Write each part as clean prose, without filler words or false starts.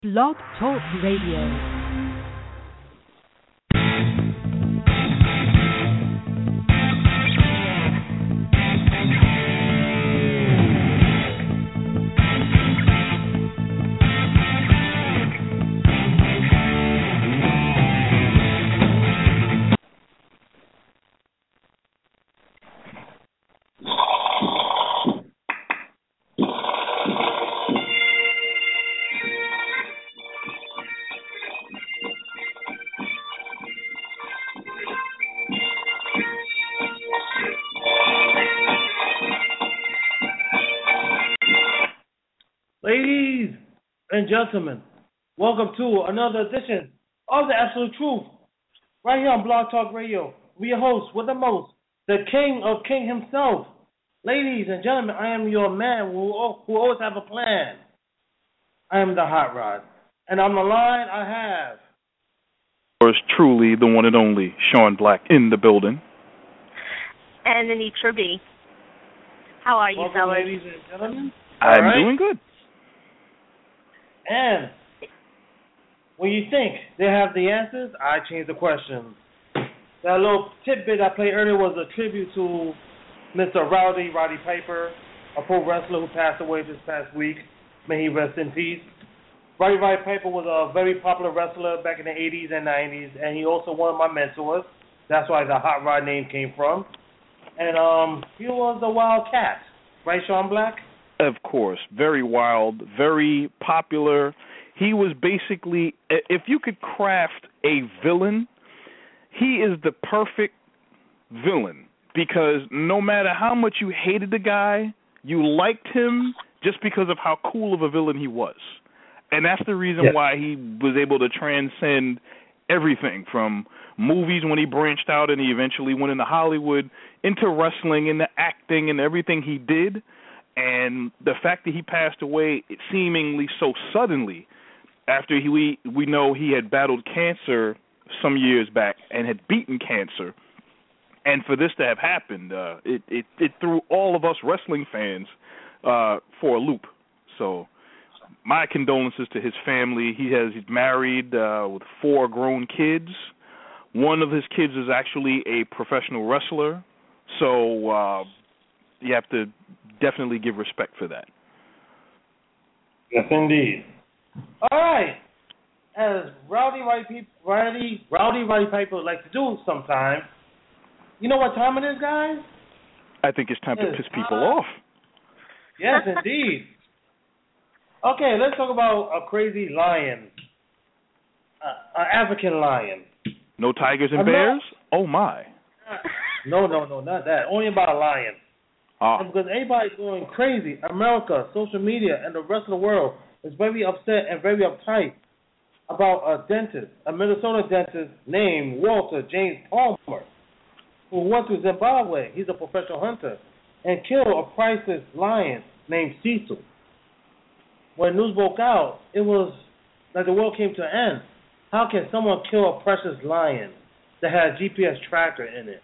Blog Talk Radio. Ladies and gentlemen, welcome to another edition of The Absolute Truth, right here on Blog Talk Radio. We your host with the most, the King of King himself. Ladies and gentlemen, I am your man who always have a plan. I am the Hot Rod. And on the line I have... Yours truly, the one and only, Sean Black in the building. And Anitra B. How are you, welcome, fellas? ladies and gentlemen. I'm doing good. And when you think they have the answers, I change the questions. That little tidbit I played earlier was a tribute to Mr. Roddy Piper, a pro wrestler who passed away this past week. May he rest in peace. Roddy Piper was a very popular wrestler back in the 80s and 90s, and he also one of my mentors. That's why the Hot Rod name came from. And he was the Wild Cat, right, Sean Black? Of course, very wild, very popular. He was basically, if you could craft a villain, he is the perfect villain because no matter how much you hated the guy, you liked him just because of how cool of a villain he was. And that's the reason why he was able to transcend everything from movies when he branched out and he eventually went into Hollywood, into wrestling, into acting and everything he did. And the fact that he passed away seemingly so suddenly after we know he had battled cancer some years back and had beaten cancer, and for this to have happened, it threw all of us wrestling fans for a loop. So my condolences to his family. He's married with 4 grown kids. One of his kids is actually a professional wrestler. So you have to definitely give respect for that. Yes, indeed. All right. As Rowdy Piper would like to do sometimes, you know what time it is, guys? I think it's time to piss people off. Yes, indeed. Okay, let's talk about a crazy lion, an African lion. No tigers and bears? Oh, my. No, not that. Only about a lion. Because everybody's going crazy. America, social media, and the rest of the world is very upset and very uptight about a dentist, a Minnesota dentist named Walter James Palmer, who went to Zimbabwe. He's a professional hunter and killed a priceless lion named Cecil. When news broke out, it was like the world came to an end. How can someone kill a precious lion that had a GPS tracker in it?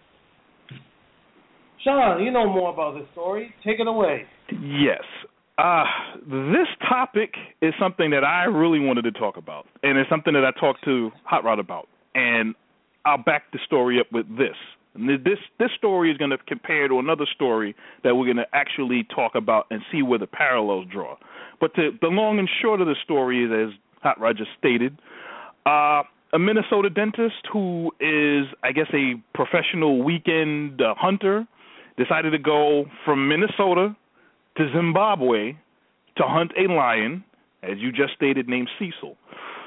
Sean, you know more about this story. Take it away. Yes. This topic is something that I really wanted to talk about, and it's something that I talked to Hot Rod about, and I'll back the story up with this. And this story is going to compare to another story that we're going to actually talk about and see where the parallels draw. But the long and short of the story is, as Hot Rod just stated, a Minnesota dentist who is, I guess, a professional weekend hunter decided to go from Minnesota to Zimbabwe to hunt a lion, as you just stated, named Cecil.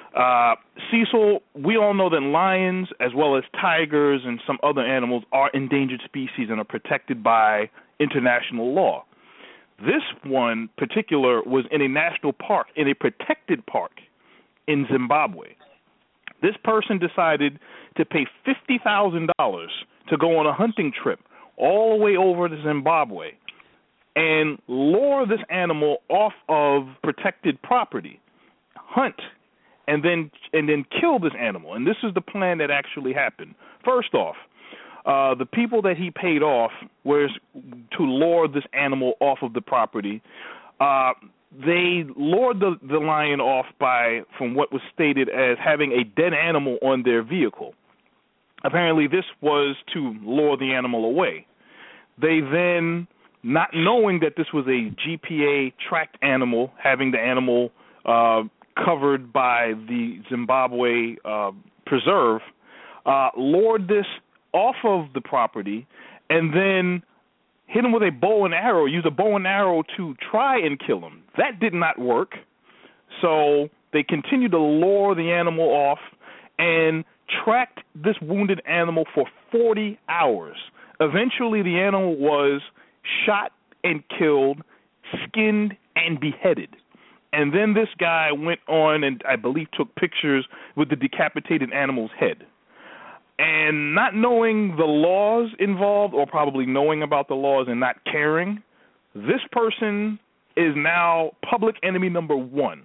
Cecil, we all know that lions, as well as tigers and some other animals, are endangered species and are protected by international law. This one particular was in a national park, in a protected park in Zimbabwe. This person decided to pay $50,000 to go on a hunting trip all the way over to Zimbabwe and lure this animal off of protected property, hunt, and then kill this animal. And this is the plan that actually happened. First off, the people that he paid off was to lure this animal off of the property. they lured the lion off from what was stated as having a dead animal on their vehicle. Apparently, this was to lure the animal away. They then, not knowing that this was a GPA tracked animal, having the animal covered by the Zimbabwe preserve, lured this off of the property and then hit him with a bow and arrow, used a bow and arrow to try and kill him. That did not work. So they continued to lure the animal off and tracked this wounded animal for 40 hours. Eventually, the animal was shot and killed, skinned and beheaded. And then this guy went on and I believe took pictures with the decapitated animal's head. And not knowing the laws involved, or probably knowing about the laws and not caring, this person is now public enemy number one.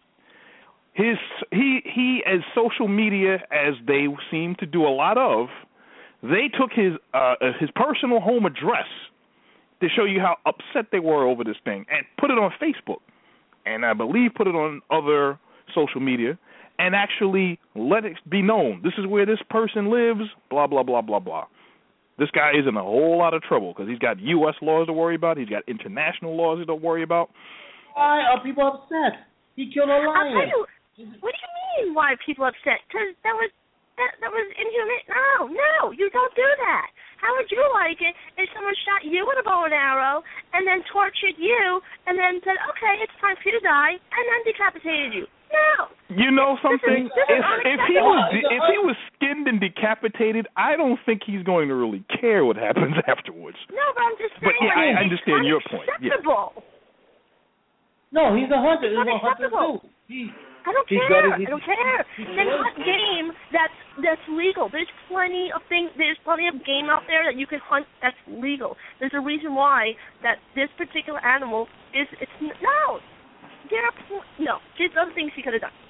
He as social media, as they seem to do a lot of, they took his personal home address to show you how upset they were over this thing and put it on Facebook, and I believe put it on other social media, and actually let it be known, this is where this person lives, blah, blah, blah, blah, blah. This guy is in a whole lot of trouble because he's got U.S. laws to worry about. He's got international laws to worry about. Why are people upset? He killed a lion. I'll tell you, what do you mean why are people upset? Because that was inhuman. No, you don't do that. How would you like it if someone shot you with a bow and arrow and then tortured you and then said, okay, it's time for you to die, and then decapitated you? No. You know something? If he was skinned and decapitated, I don't think he's going to really care what happens afterwards. No, but I'm just saying. But yeah, I understand your point. Yeah. No, he's a hunter. He's a hunter too. I don't care. Then hunt game that's legal. There's plenty of game out there that you can hunt that's legal. There's a reason why that this particular animal there's other things he could have done.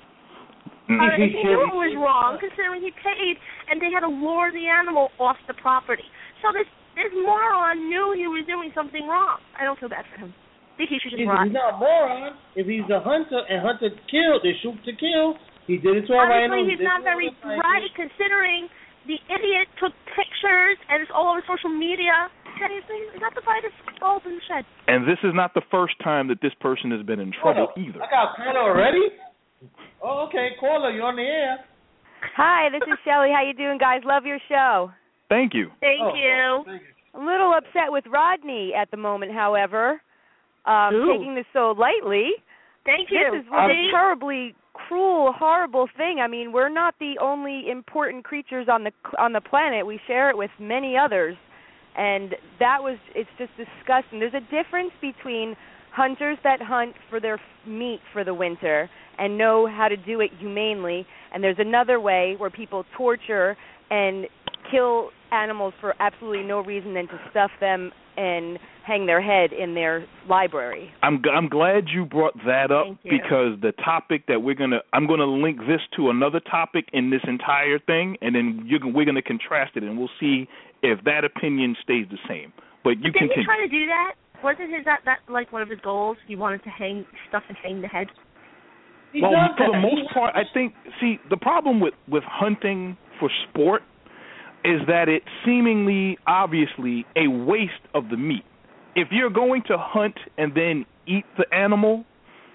He knew it was wrong, considering he paid, and they had to lure the animal off the property. So this moron knew he was doing something wrong. I don't feel bad for him. I think he should just rot. He's not a moron. If he's a hunter and hunter killed, they shoot to kill. He did it to a rhino. Honestly, he's not very bright, considering the idiot took pictures and it's all over social media. He's not the brightest bulb in the shed. And this is not the first time that this person has been in trouble either. I got a caller already? Oh, okay. Caller, you're on the air. Hi, this is Shelly. How you doing, guys? Love your show. Thank you. Thank you. A little upset with Rodney at the moment, however. Taking this so lightly. Thank you. This is a terribly cruel, horrible thing. I mean, we're not the only important creatures on the planet. We share it with many others. And it's just disgusting. There's a difference between hunters that hunt for their meat for the winter and know how to do it humanely, and there's another way where people torture and kill animals for absolutely no reason than to stuff them and hang their head in their library. I'm glad you brought that up, because the topic that I'm gonna link this to another topic in this entire thing, and then we're gonna contrast it, and we'll see if that opinion stays the same. But you continue. Didn't he try to do that? Wasn't that like one of his goals? He wanted to hang the head. Well, for the most part, I think. See, the problem with hunting for sport is that it's seemingly, obviously, a waste of the meat. If you're going to hunt and then eat the animal,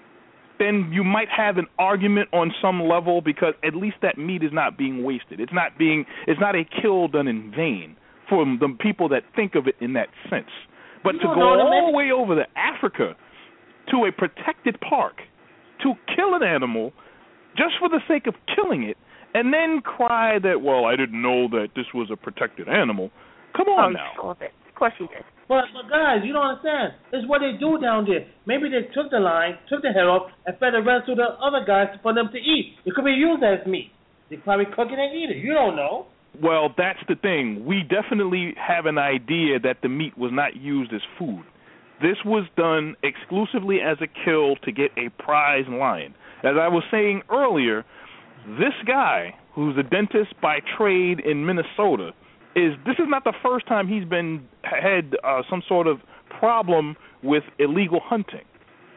then you might have an argument on some level, because at least that meat is not being wasted. It's not a kill done in vain for the people that think of it in that sense. But to go all the way over to Africa, to a protected park, to kill an animal just for the sake of killing it, and then cry that, well, I didn't know that this was a protected animal. Come on now. Of course he did. But guys, you don't understand. It's what they do down there. Maybe they took the lion, took the head off, and fed the rest to the other guys for them to eat. It could be used as meat. They probably cook it and eat it. You don't know. Well, that's the thing. We definitely have an idea that the meat was not used as food. This was done exclusively as a kill to get a prize lion. As I was saying earlier, this guy, who's a dentist by trade in Minnesota, this is not the first time he's had some sort of problem with illegal hunting.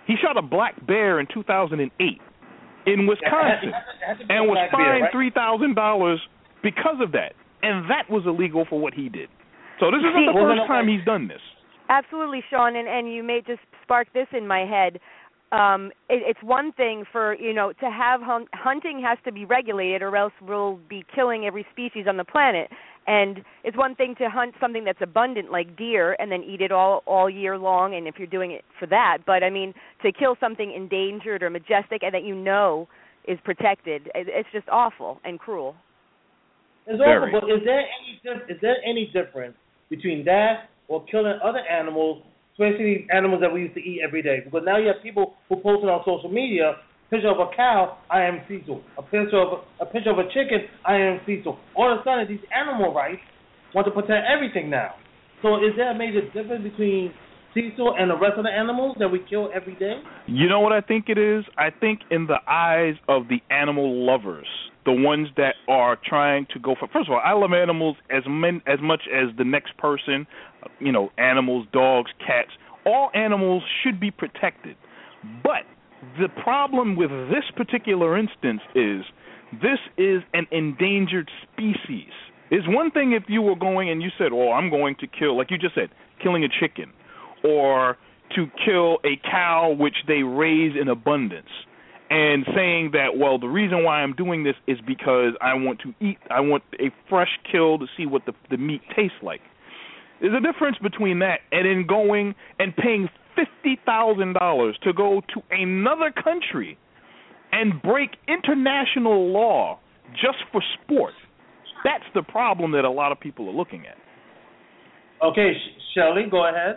He shot a black bear in 2008 in Wisconsin and was fined $3,000 because of that. And that was illegal for what he did. So this isn't the first time he's done this. Absolutely, Sean, and you may just spark this in my head. It's one thing for, to have hunting has to be regulated or else we'll be killing every species on the planet. And it's one thing to hunt something that's abundant like deer and then eat it all year long, and if you're doing it for that. But, I mean, to kill something endangered or majestic and that is protected, it's just awful and cruel. It's awful, but is there any difference between that or killing other animals, especially animals that we used to eat every day? Because now you have people who post it on social media, picture of a cow, I am Cecil. A picture of a chicken, I am Cecil. All of a sudden, these animal rights want to protect everything now. So is there a major difference between Cecil and the rest of the animals that we kill every day? You know what I think it is? I think in the eyes of the animal lovers, the ones that are trying to go for. First of all, I love animals as much as the next person. Animals, dogs, cats. All animals should be protected. But the problem with this particular instance is this is an endangered species. It's one thing if you were going and you said, "Oh, I'm going to kill," like you just said, killing a chicken, or to kill a cow which they raise in abundance. And saying that, well, the reason why I'm doing this is because I want a fresh kill to see what the meat tastes like. There's a difference between that and then going and paying $50,000 to go to another country and break international law just for sport. That's the problem that a lot of people are looking at. Okay, Shelley, go ahead.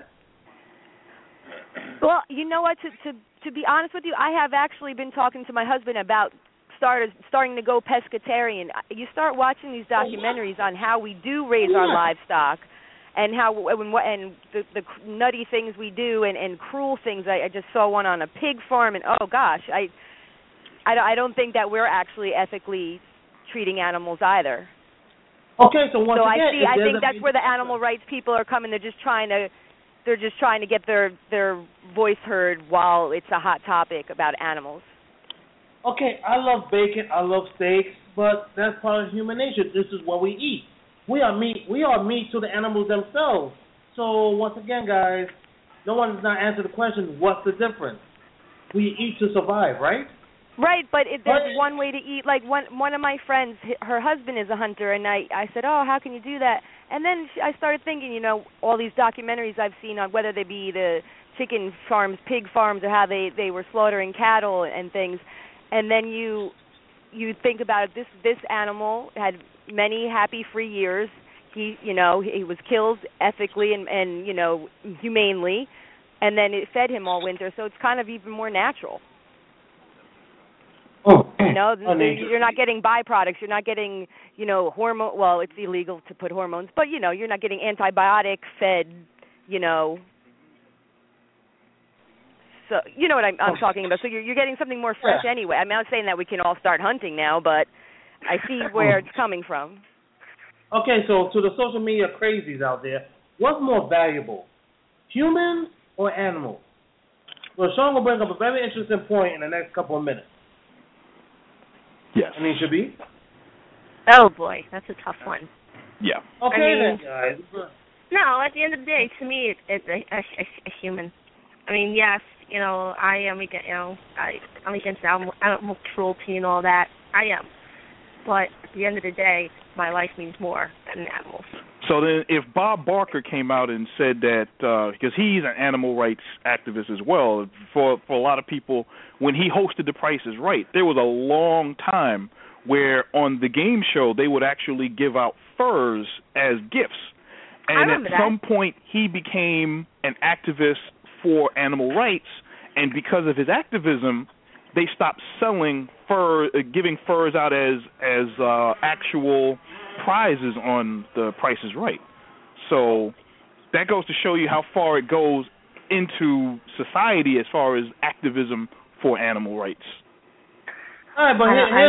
Well, you know what, to be honest with you, I have actually been talking to my husband about starting to go pescatarian. You start watching these documentaries on how we do raise our livestock and the nutty things we do and cruel things. I just saw one on a pig farm, and oh gosh, I don't think that we're actually ethically treating animals either. Okay, so I think that's where the animal rights people are coming. They're just trying to get their voice heard while it's a hot topic about animals. Okay, I love bacon, I love steaks, but that's part of human nature. This is what we eat. We are meat to the animals themselves. So once again, guys, no one has not answered the question, what's the difference? We eat to survive, right? Right, but there's one way to eat. Like one of my friends, her husband is a hunter, and I said, oh, how can you do that? And then I started thinking, all these documentaries I've seen on whether they be the chicken farms, pig farms, or how they were slaughtering cattle and things. And then you think about it, this animal had many happy free years. He was killed ethically and humanely, and then it fed him all winter. So it's kind of even more natural. You're not getting byproducts. You're not getting, hormone. Well, it's illegal to put hormones, but you're not getting antibiotic fed, So you know what I'm talking about. So you're getting something more fresh anyway. I'm not saying that we can all start hunting now, but I see where it's coming from. Okay, so to the social media crazies out there, what's more valuable, humans or animals? Well, Sean will bring up a very interesting point in the next couple of minutes. Yes. Shabi? Oh, boy, that's a tough one. Yeah. Okay, then, guys. No, at the end of the day, to me, it's a human. I mean, yes, I am against, I'm against animal cruelty and all that. I am. But at the end of the day, my life means more than animals. So then if Bob Barker came out and said that, because he's an animal rights activist as well, for a lot of people, when he hosted The Price is Right, there was a long time where on the game show they would actually give out furs as gifts. And at some point he became an activist for animal rights, and because of his activism, they stopped selling giving furs out as actual prizes on The Price is Right. So that goes to show you how far it goes into society as far as activism for animal rights. All right,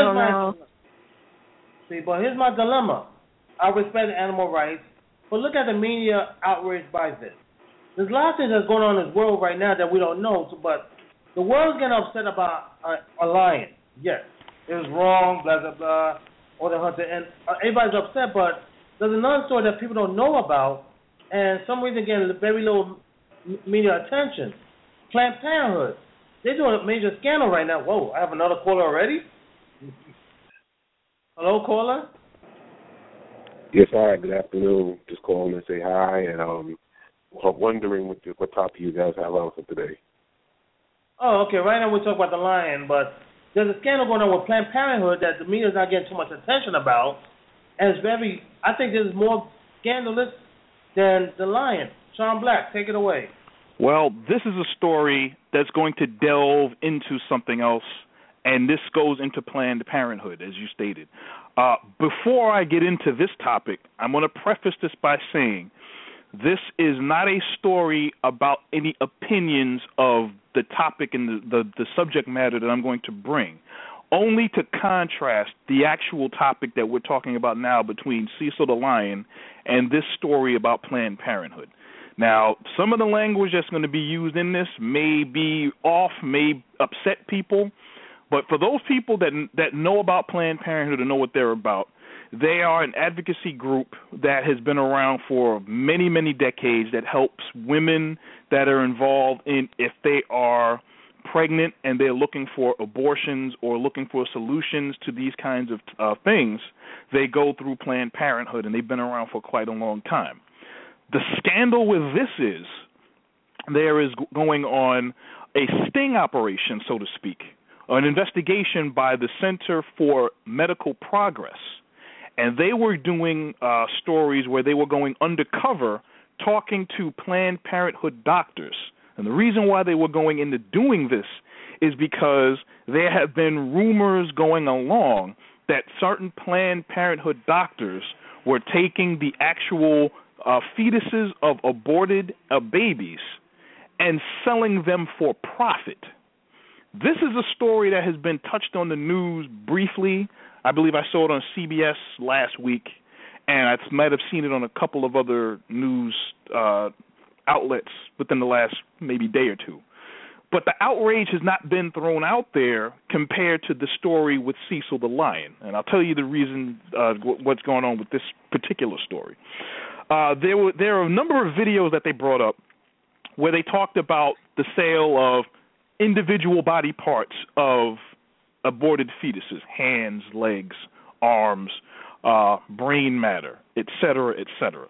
but here's my dilemma. I respect animal rights, but look at the media outraged by this. There's a lot of things that's going on in this world right now that we don't know, but the world's getting upset about a lion. Yes, it was wrong, blah, blah, blah, or the hunter. And everybody's upset, but there's another story that people don't know about, and some reason getting very little media attention. Planned Parenthood. They're doing a major scandal right now. Whoa, I have another caller already? Hello, caller? Yes, hi, good afternoon. Just calling to say hi, and wondering what topic you guys have on for today. Oh, okay. Right now we're talking about the lion, but there's a scandal going on with Planned Parenthood that the media's not getting too much attention about, and it's very, I think this is more scandalous than the lion. Sean Black, take it away. Well, this is a story that's going to delve into something else, and this goes into Planned Parenthood, as you stated. Before I get into this topic, I'm going to preface this by saying this is not a story about any opinions of the topic and the subject matter that I'm going to bring, only to contrast the actual topic that we're talking about now between Cecil the Lion and this story about Planned Parenthood. Now, some of the language that's going to be used in this may be off, may upset people, but for those people that know about Planned Parenthood and know what they're about, they are an advocacy group that has been around for many, many decades that helps women that are involved in, if they are pregnant and they're looking for abortions or looking for solutions to these kinds of things, they go through Planned Parenthood, and they've been around for quite a long time. The scandal with this is there is going on a sting operation, so to speak, an investigation by the Center for Medical Progress, and they were doing stories where they were going undercover talking to Planned Parenthood doctors. And the reason why they were going into doing this is because there have been rumors going along that certain Planned Parenthood doctors were taking the actual fetuses of aborted babies and selling them for profit. This is a story that has been touched on the news briefly. I believe I saw it on CBS last week, and I might have seen it on a couple of other news outlets within the last maybe day or two. But the outrage has not been thrown out there compared to the story with Cecil the Lion. And I'll tell you the reason what's going on with this particular story. There are a number of videos that they brought up where they talked about the sale of individual body parts of aborted fetuses, hands, legs, arms, brain matter, et cetera, et cetera.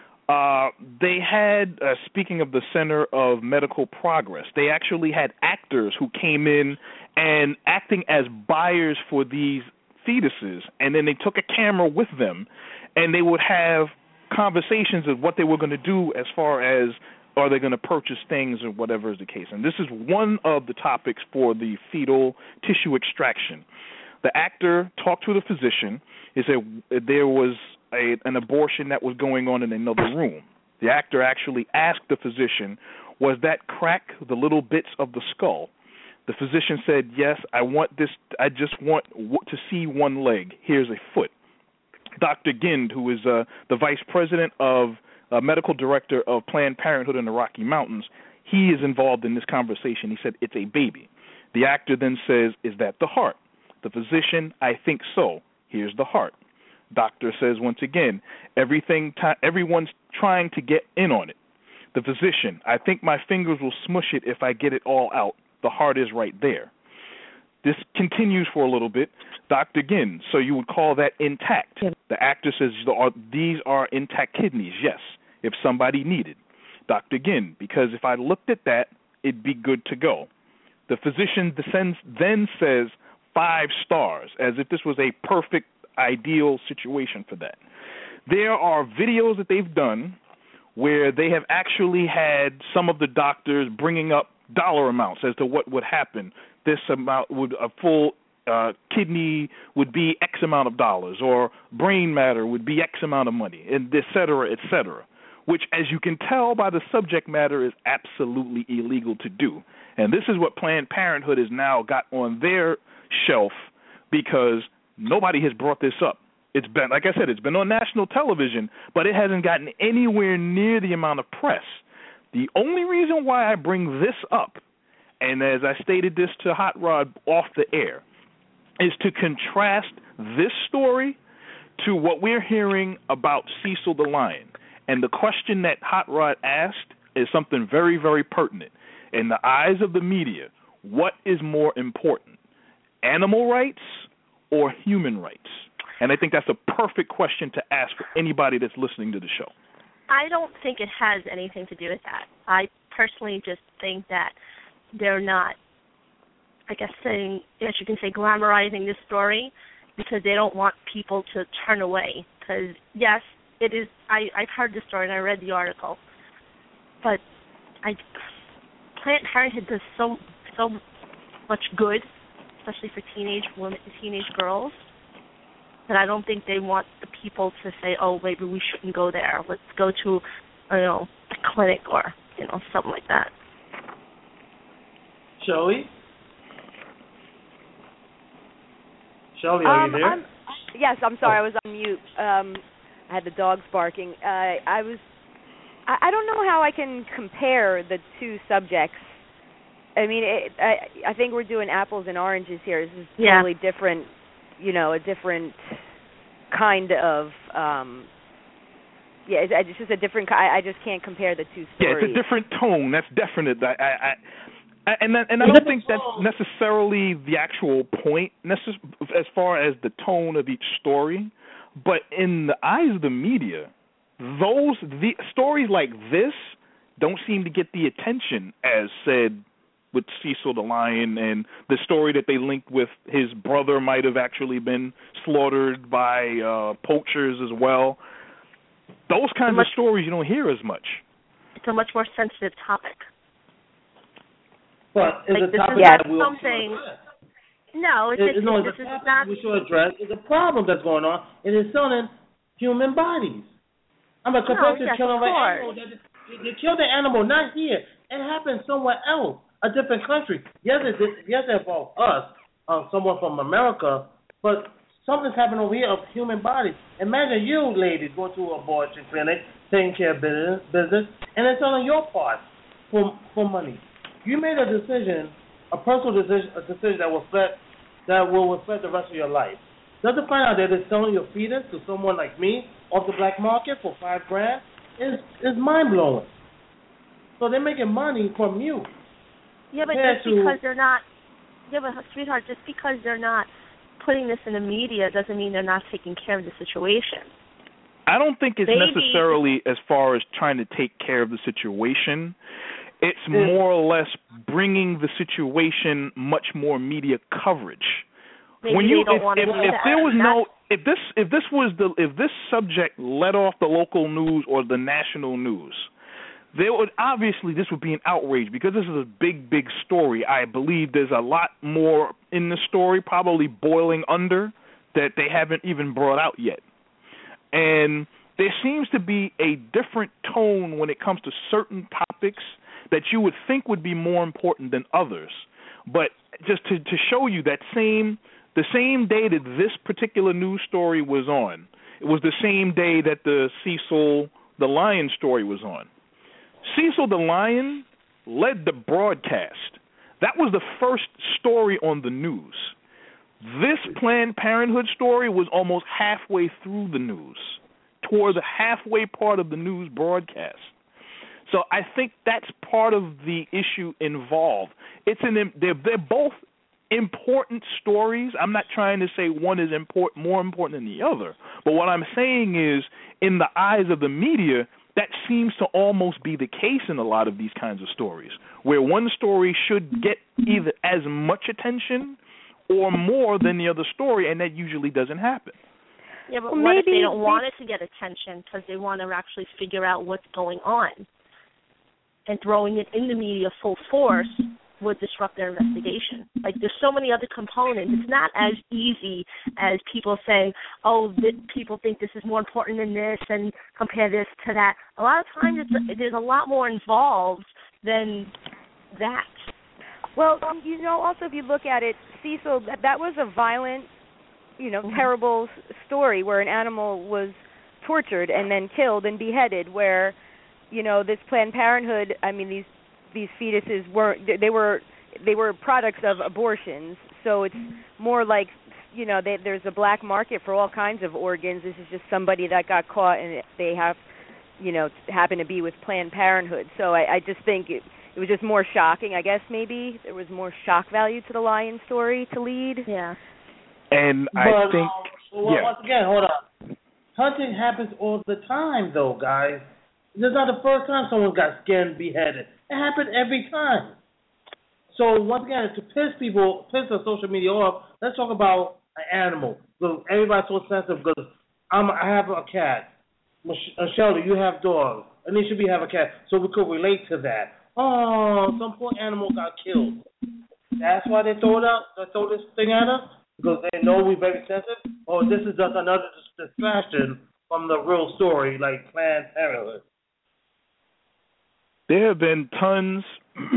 They had, speaking of the Center of Medical Progress, they actually had actors who came in and acting as buyers for these fetuses, and then they took a camera with them, and they would have conversations of what they were going to do as far as are they going to purchase things or whatever is the case. And this is one of the topics for the fetal tissue extraction. The actor talked to the physician. He said there was an abortion that was going on in another room. The actor actually asked the physician, was that crack the little bits of the skull? The physician said, yes, I just want to see one leg. Here's a foot. Dr. Gind, who is the vice president of medical director of Planned Parenthood in the Rocky Mountains, he is involved in this conversation. He said, it's a baby. The actor then says, is that the heart? The physician, I think so. Here's the heart. Doctor says once again, everyone's trying to get in on it. The physician, I think my fingers will smush it if I get it all out. The heart is right there. This continues for a little bit. Dr. Ginn, so you would call that intact. The actor says these are intact kidneys, yes, if somebody needed. Dr. Ginn, because if I looked at that, it'd be good to go. The physician then says 5 stars, as if this was a perfect, ideal situation for that. There are videos that they've done where they have actually had some of the doctors bringing up dollar amounts as to what would happen. This amount a full kidney would be X amount of dollars, or brain matter would be X amount of money, and et cetera, which, as you can tell by the subject matter, is absolutely illegal to do. And this is what Planned Parenthood has now got on their shelf because nobody has brought this up. It's been, like I said, it's been on national television, but it hasn't gotten anywhere near the amount of press. The only reason why I bring this up and as I stated this to Hot Rod off the air, is to contrast this story to what we're hearing about Cecil the Lion. And the question that Hot Rod asked is something very, very pertinent. In the eyes of the media, what is more important, animal rights or human rights? And I think that's a perfect question to ask for anybody that's listening to the show. I don't think it has anything to do with that. I personally just think that they're not, I guess you can say, glamorizing this story because they don't want people to turn away. Because, yes, it is. I've heard the story and I read the article. But Planned Parenthood does so much good, especially for teenage women, teenage girls, that I don't think they want the people to say, oh, maybe we shouldn't go there. Let's go to, a clinic or, something like that. Shelly, are you there? Yes, I'm sorry, I was on mute. I had the dogs barking. I don't know how I can compare the two subjects. I mean, I think we're doing apples and oranges here. This is totally different, a different kind of, it's just a different, I just can't compare the two stories. Yeah, it's a different tone. That's definite. And I don't think that's necessarily the actual point, as far as the tone of each story. But in the eyes of the media, the stories like this don't seem to get the attention as said with Cecil the Lion, and the story that they linked with his brother might have actually been slaughtered by poachers as well. Those kinds of stories you don't hear as much. It's a much more sensitive topic. But it's a topic that we'll address. No, this is not. We should address is a problem that's going on. It is selling human bodies. Compared to killing an animal. They kill the animal, not here. It happened somewhere else, a different country. Yes, it involves us, someone from America, but something's happening over here of human bodies. Imagine you ladies going to an abortion clinic, taking care of business, and it's selling your parts for money. You made a decision, a personal decision, a decision that will reflect the rest of your life. Just to find out that it's selling your fetus to someone like me off the black market for $5,000 is mind blowing. So they're making money from you. Yeah, but just because they're not. Yeah, but sweetheart, just because they're not putting this in the media doesn't mean they're not taking care of the situation. I don't think it's necessarily as far as trying to take care of the situation. It's more or less bringing the situation much more media coverage. If this subject led off the local news or the national news, this would be an outrage because this is a big, big story. I believe there's a lot more in the story, probably boiling under, that they haven't even brought out yet. And there seems to be a different tone when it comes to certain topics that you would think would be more important than others. But just to show you that the same day that this particular news story was on, it was the same day that the Cecil the Lion story was on. Cecil the Lion led the broadcast. That was the first story on the news. This Planned Parenthood story was almost halfway through the news, toward the halfway part of the news broadcast. So I think that's part of the issue involved. They're both important stories. I'm not trying to say one is more important than the other. But what I'm saying is, in the eyes of the media, that seems to almost be the case in a lot of these kinds of stories, where one story should get either as much attention or more than the other story, and that usually doesn't happen. Yeah, but what if they don't want it to get attention because they want to actually figure out what's going on? And throwing it in the media full force would disrupt their investigation. Like, there's so many other components. It's not as easy as people saying, people think this is more important than this and compare this to that. A lot of times there's a lot more involved than that. Well, also if you look at it, Cecil, that was a violent, terrible story where an animal was tortured and then killed and beheaded, where this Planned Parenthood, I mean, these fetuses were they were products of abortions. So it's more like, there's a black market for all kinds of organs. This is just somebody that got caught and they have, happen to be with Planned Parenthood. So I just think it was just more shocking. I guess maybe there was more shock value to the Lyon story to lead. Yeah. And I think, once again, hold on. Hunting happens all the time, though, guys. This is not the first time someone got skinned, beheaded. It happened every time. So once again, to piss the social media off, let's talk about an animal. So everybody's so sensitive because I have a cat. Michelle, you have dogs. Anisha, we have a cat. So we could relate to that. Oh, some poor animal got killed. That's why they throw this thing at us? Because they know we're very sensitive? Or this is just another distraction from the real story, like Planned Parenthood? There have been tons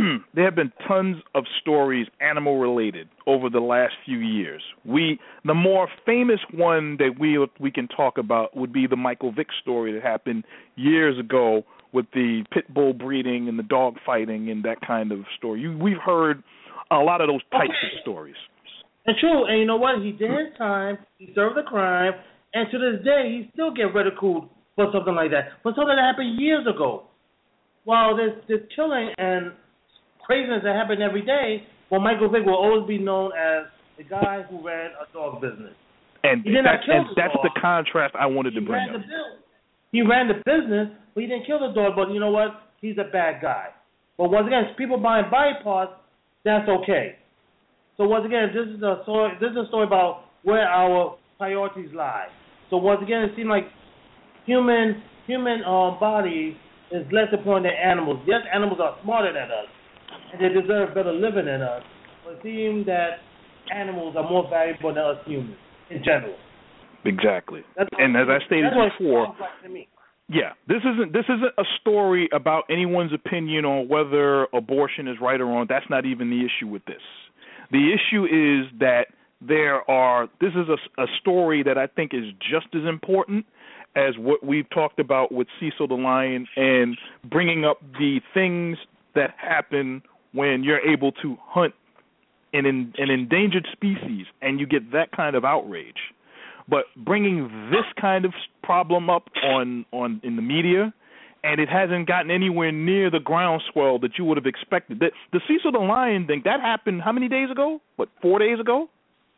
of stories animal related over the last few years. The more famous one that we can talk about would be the Michael Vick story that happened years ago with the pit bull breeding and the dog fighting and that kind of story. We've heard a lot of those types of stories. And true, and you know what? He did his time, he served the crime, and to this day he still get ridiculed for something like that. For something that happened years ago. While this killing and craziness that happen every day, well, Michael Vick will always be known as the guy who ran a dog business. And that's the contrast I wanted to bring up. He ran the business, but he didn't kill the dog. But you know what? He's a bad guy. But once again, people buying body parts, that's okay. So once again, this is a story about where our priorities lie. So once again, it seems like human body is less important than animals. Yes, animals are smarter than us, and they deserve better living than us. But it seems that animals are more valuable than us humans in general. Exactly. And as I stated before, yeah, this isn't a story about anyone's opinion on whether abortion is right or wrong. That's not even the issue with this. The issue is that this is a story that I think is just as important as what we've talked about with Cecil the Lion and bringing up the things that happen when you're able to hunt an endangered species and you get that kind of outrage. But bringing this kind of problem up in the media, and it hasn't gotten anywhere near the groundswell that you would have expected. The Cecil the Lion thing, that happened how many days ago? 4 days ago?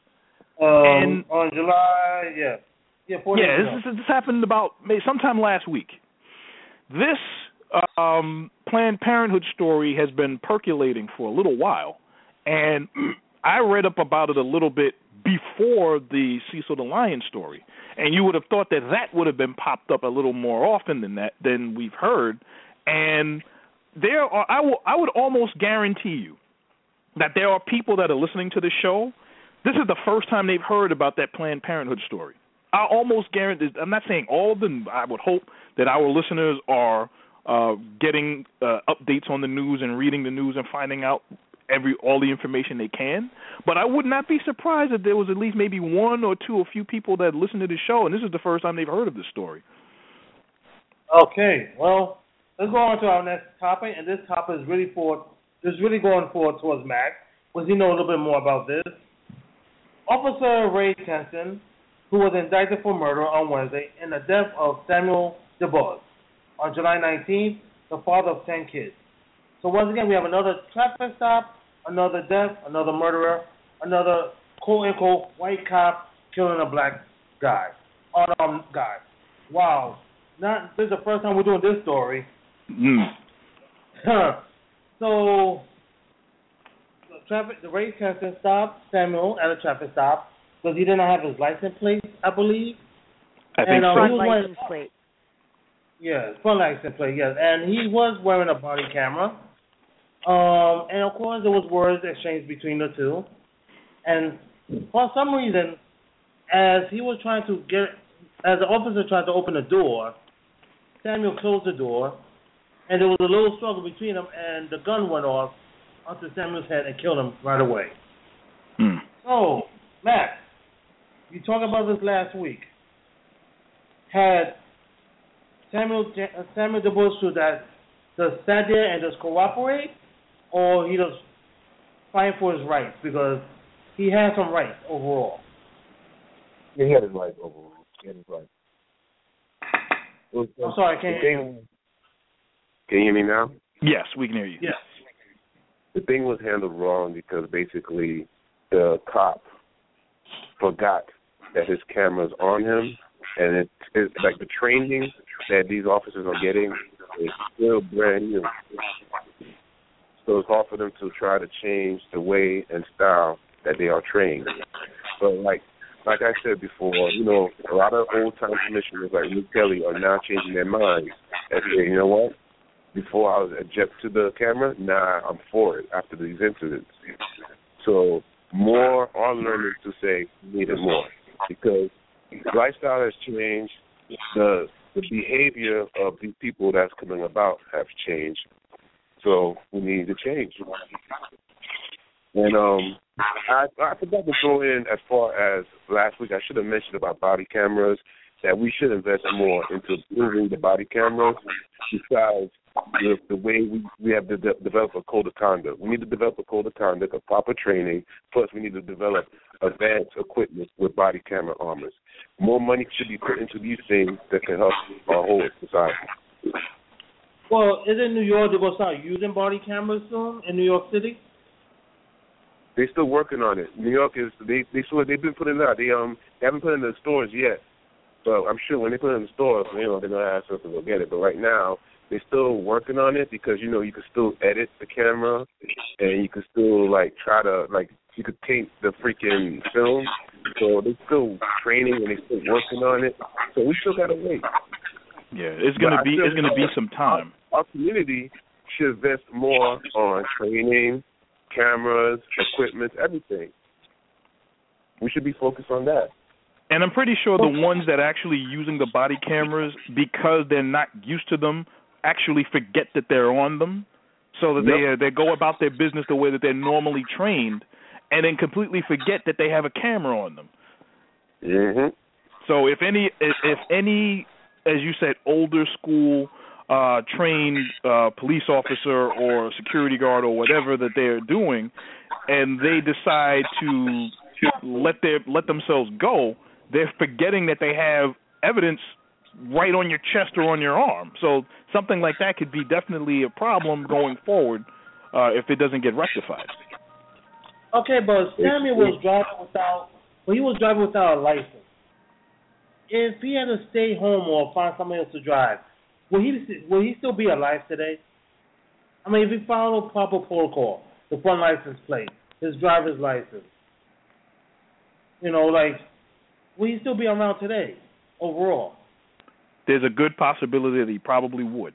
On July, yeah. Yeah, 4 days ago. This happened about sometime last week. This Planned Parenthood story has been percolating for a little while, and I read up about it a little bit before the Cecil the Lion story, and you would have thought that would have been popped up a little more often than we've heard. And I would almost guarantee you that there are people that are listening to the show. This is the first time they've heard about that Planned Parenthood story. I almost guarantee. I'm not saying all of them. I would hope that our listeners are getting updates on the news and reading the news and finding out all the information they can. But I would not be surprised if there was at least maybe one or two, a few people that listen to the show, and this is the first time they've heard of this story. Okay, well, let's go on to our next topic, and this topic is really going forward towards Max, because he knows a little bit more about this. Officer Ray Tenson, who was indicted for murder on Wednesday in the death of Samuel DeBois on July 19th, the father of 10 kids. So once again, we have another traffic stop, another death, another murderer, another quote-unquote white cop killing a black guy, unarmed guy. Wow. This is the first time we're doing this story. So the Ray Tenson stopped Samuel at a traffic stop because he didn't have his license plate, I believe. I think so. Front license plate. Yeah, front license plate, yes. And he was wearing a body camera. And of course there was words exchanged between the two. And for some reason, as the officer tried to open the door, Samuel closed the door, and there was a little struggle between them, and the gun went off onto Samuel's head and killed him right away. So, Max, you talked about this last week. Had Samuel DeBois should stand there and just cooperate, or he just fighting for his rights because he had some rights overall. Yeah, he had his rights overall. He had his rights. I'm sorry, I can't hear you. Can you hear me now? Yes, we can hear you. Yes. The thing was handled wrong because basically the cop forgot that his camera's on him, and it's like the training that these officers are getting is still brand new. So it's hard for them to try to change the way and style that they are trained. But like I said before, a lot of old-time commissioners like Luke Kelly are now changing their minds and say, you know what? Before I was object to the camera, now I'm for it after these incidents. So more are learning to say we need it more because lifestyle has changed. The behavior of these people that's coming about have changed. So we need to change. And I forgot to throw in as far as last week, I should have mentioned about body cameras, that we should invest more into improving the body cameras besides the way we have to develop a code of conduct. We need to develop a code of conduct, a proper training, plus we need to develop advanced equipment with body camera armors. More money should be put into these things that can help our whole society. Well, isn't New York they're going to start using body cameras soon in New York City? They're still working on it. New York is they've been putting it out. They haven't put it in the stores yet. So I'm sure when they put it in the stores, they're gonna ask us to go get it. But right now they're still working on it because you can still edit the camera and you can still try to you could paint the freaking film. So they're still training and they're still working on it. So we still gotta wait. Yeah, it's gonna be some time. Our community should invest more on training, cameras, equipment, everything. We should be focused on that. And I'm pretty sure the ones that are actually using the body cameras, because they're not used to them, actually forget that they're on them, so that they go about their business the way that they're normally trained, and then completely forget that they have a camera on them. Mm-hmm. So if any, as you said, older school trained police officer or security guard or whatever that they're doing, and they decide to let themselves go, they're forgetting that they have evidence right on your chest or on your arm. So something like that could be definitely a problem going forward if it doesn't get rectified. Okay, but Samuel was driving without a license. If he had to stay home or find somebody else to drive, will he still be alive today? I mean, if he followed proper protocol, the front license plate, his driver's license, will he still be around today overall? There's a good possibility that he probably would.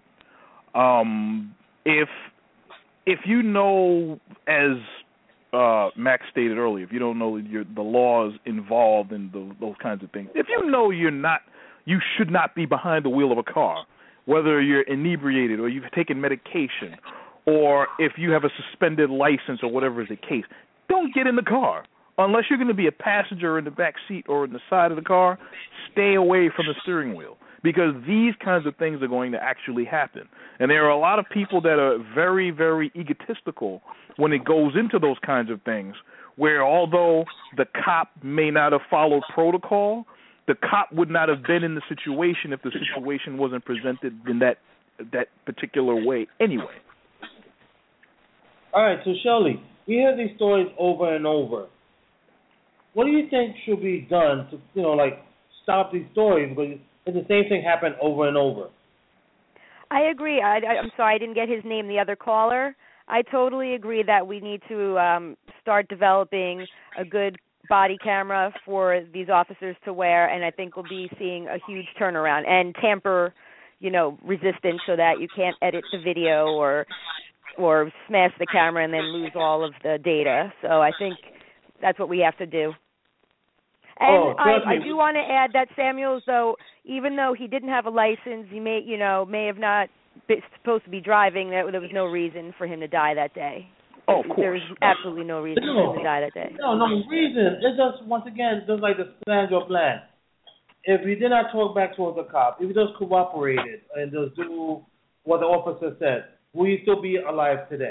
If you know, as Max stated earlier, if you don't know the laws involved in those kinds of things, if you know you should not be behind the wheel of a car, whether you're inebriated or you've taken medication, or if you have a suspended license or whatever is the case, don't get in the car. Unless you're going to be a passenger in the back seat or in the side of the car, stay away from the steering wheel, because these kinds of things are going to actually happen. And there are a lot of people that are very, very egotistical when it goes into those kinds of things, where although the cop may not have followed protocol, the cop would not have been in the situation if the situation wasn't presented in that particular way anyway. All right, so Shirley, we hear these stories over and over. What do you think should be done to, stop these stories? Because the same thing happened over and over. I agree. I'm sorry, I didn't get his name, the other caller. I totally agree that we need to start developing a good body camera for these officers to wear, and I think we'll be seeing a huge turnaround, and tamper, resistant, so that you can't edit the video or smash the camera and then lose all of the data. So I think that's what we have to do. And I do want to add that Samuel, though, even though he didn't have a license, he may have not been supposed to be driving. There was no reason for him to die that day. Oh, of course. There's absolutely no reason for him to die that day. No reason. It's just, once again, just like the plan your plan. If he did not talk back towards the cop, if he just cooperated and just do what the officer said, will he still be alive today?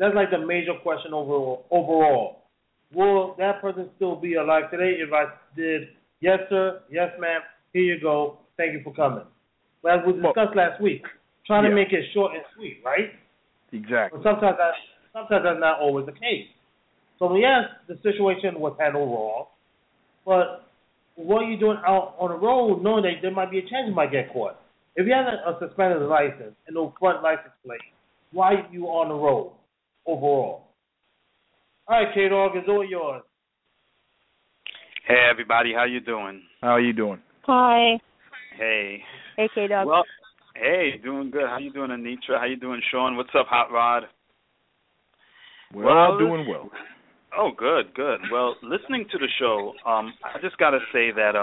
That's like the major question overall. Will that person still be alive today if I did, yes, sir, yes, ma'am, here you go, thank you for coming. As we discussed last week, trying to make it short and sweet, right? Exactly. But sometimes that's not always the case. So, yes, the situation was handled wrong, but what are you doing out on the road knowing that there might be a chance you might get caught? If you have a suspended license and no front license plate, why are you on the road overall? All right, K-Dog, it's all yours. Hey, everybody. How you doing? How are you doing? Hi. Hey. Hey, K-Dog. Well, hey, doing good. How you doing, Anitra? How you doing, Sean? What's up, Hot Rod? We're all doing well. Oh, good. Well, listening to the show, I just got to say that,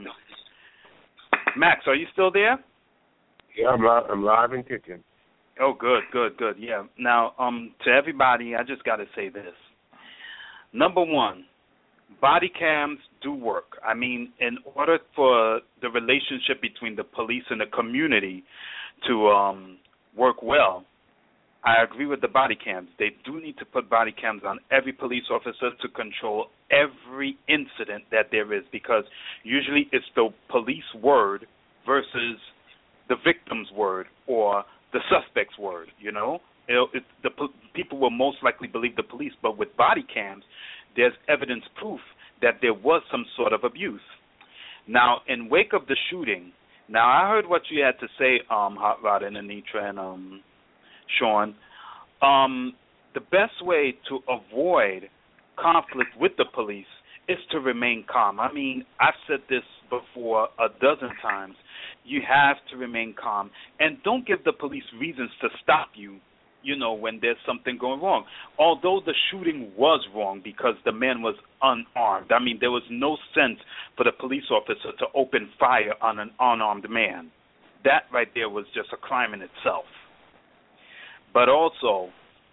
Max, are you still there? Yeah, I'm live and kicking. Oh, good. Yeah. Now, to everybody, I just got to say this. Number one, body cams do work. I mean, in order for the relationship between the police and the community to work well, I agree with the body cams. They do need to put body cams on every police officer to control every incident that there is, because usually it's the police word versus the victim's word or the suspect's word, you know? People will most likely believe the police, but with body cams, there's evidence proof that there was some sort of abuse. Now, in wake of the shooting, now I heard what you had to say, Hot Rod and Anitra and Sean. The best way to avoid conflict with the police is to remain calm. I mean, I've said this before a dozen times. You have to remain calm. And don't give the police reasons to stop you, you know, when there's something going wrong. Although the shooting was wrong because the man was unarmed. I mean, there was no sense for the police officer to open fire on an unarmed man. That right there was just a crime in itself. But also,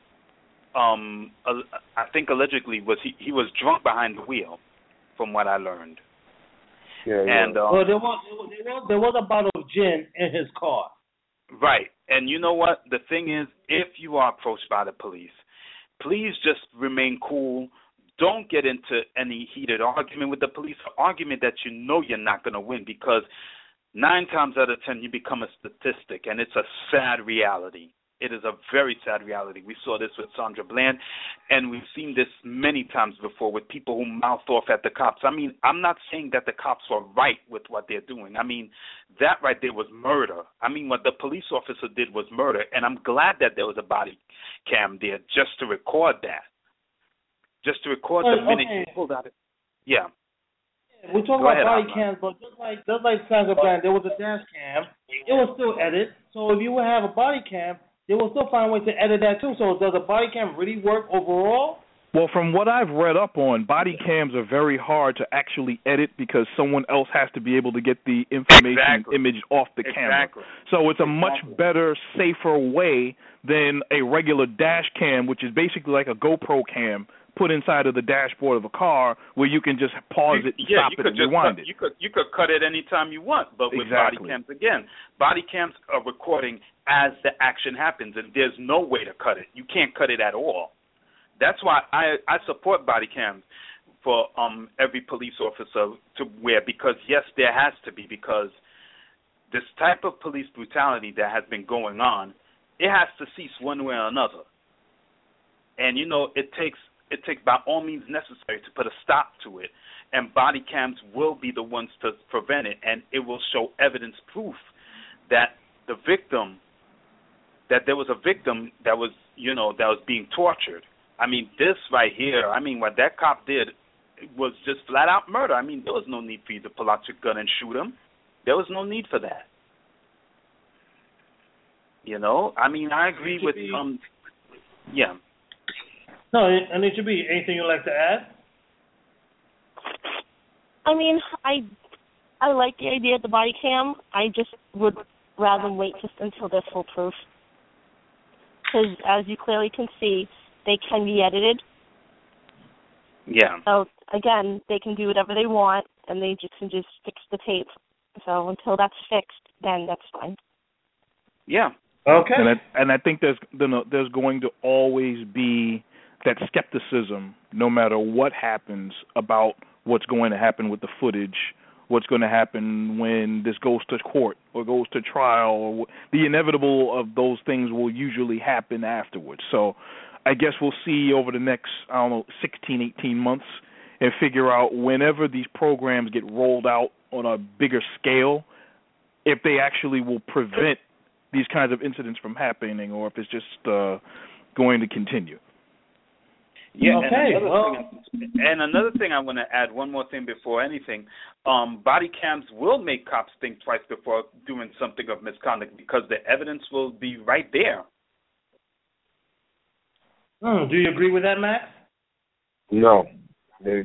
I think allegedly he was drunk behind the wheel, from what I learned. Yeah. And well, there was a bottle of gin in his car. Right. And you know what? The thing is, if you are approached by the police, please just remain cool. Don't get into any heated argument with the police, an argument that you know you're not going to win, because 9 times out of 10 you become a statistic, and it's a sad reality. It is a very sad reality. We saw this with Sandra Bland, and we've seen this many times before with people who mouth off at the cops. I mean, I'm not saying that the cops are right with what they're doing. I mean, that right there was murder. I mean, what the police officer did was murder, and I'm glad that there was a body cam there just to record that. Just to record the minute he pulled out it. Yeah. We talk about body cams, but just like Sandra Bland, there was a dash cam. It was still edited. So if you would have a body cam, they will still find a way to edit that too. So does a body cam really work overall? Well, from what I've read up on, body cams are very hard to actually edit because someone else has to be able to get the information image off the camera. So it's a much better, safer way than a regular dash cam, which is basically like a GoPro cam put inside of the dashboard of a car where you can just pause it, stop it, and rewind it. You could cut it anytime you want, but with body cams, again, body cams are recording as the action happens, and there's no way to cut it. You can't cut it at all. That's why I support body cams for every police officer to wear, because, yes, there has to be, because this type of police brutality that has been going on, it has to cease one way or another. And, you know, it takes by all means necessary to put a stop to it, and body cams will be the ones to prevent it, and it will show evidence proof that the victim, that there was a victim that was, you know, that was being tortured. I mean, this right here, I mean, what that cop did was just flat out murder. I mean, there was no need for you to pull out your gun and shoot him. There was no need for that. You know, I mean, I agree with yeah. No, and it should be. Anything you'd like to add? I mean, I like the idea of the body cam. I just would rather wait just until there's full proof. Because as you clearly can see, they can be edited. Yeah. So, again, they can do whatever they want, and they just can fix the tape. So until that's fixed, then that's fine. Yeah. Okay. And I think there's going to always be that skepticism, no matter what happens, about what's going to happen with the footage, what's going to happen when this goes to court or goes to trial, or the inevitable of those things will usually happen afterwards. So I guess we'll see over the next, 16, 18 months and figure out whenever these programs get rolled out on a bigger scale, if they actually will prevent these kinds of incidents from happening or if it's just going to continue. Yeah, okay. And another thing I want to add, one more thing before anything, body cams will make cops think twice before doing something of misconduct because the evidence will be right there. Do you agree with that, Max? No, they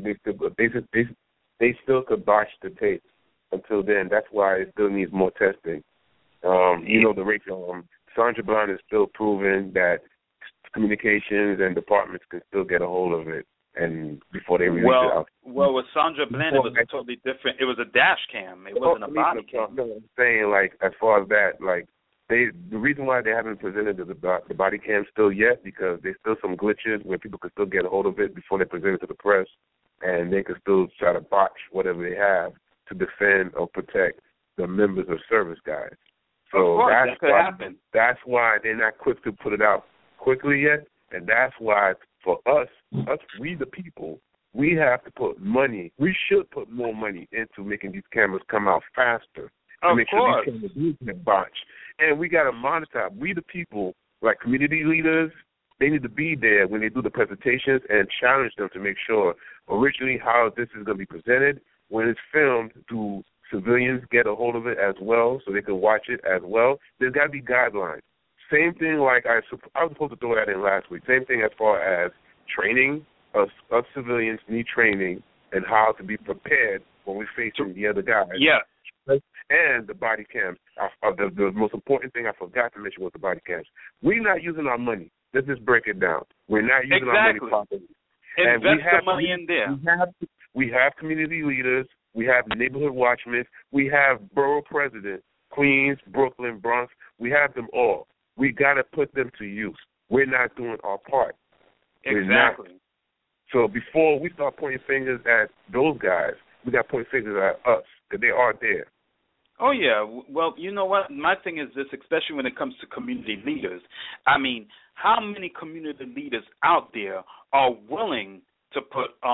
still could botch the tape. Until then, that's why it still needs more testing. The rape. Sandra Bland is still proving that communications and departments can still get a hold of it, and before they release it out. Well, with Sandra Bland, it was totally different. It was a dash cam. It wasn't a body cam. No, I'm saying, as far as that, the reason why they haven't presented the body cam still yet, because there's still some glitches where people can still get a hold of it before they present it to the press, and they can still try to botch whatever they have to defend or protect the members of service guys. So of course, that could happen. That's why they're not quick to put it out quickly yet, and that's why for us, we the people, we have to put money. We should put more money into making these cameras come out faster. Of make course. Sure these cameras do get botched. And we got to monitor. We the people, like community leaders, they need to be there when they do the presentations and challenge them to make sure originally how this is going to be presented. When it's filmed, do civilians get a hold of it as well so they can watch it as well? There's got to be guidelines. Same thing like I was supposed to throw that in last week. Same thing as far as training. Us civilians need training and how to be prepared when we're facing the other guys. Yeah. And the body cams. The most important thing I forgot to mention was the body cams. We're not using our money. Let's just break it down. We're not using our money properly. Invest the money in there. We have community leaders. We have neighborhood watchmen. We have borough presidents, Queens, Brooklyn, Bronx. We have them all. We got to put them to use. We're not doing our part. Exactly. So before we start pointing fingers at those guys, we got to point fingers at us, because they are there. Oh, yeah. Well, you know what? My thing is this, especially when it comes to community leaders. I mean, how many community leaders out there are willing to put that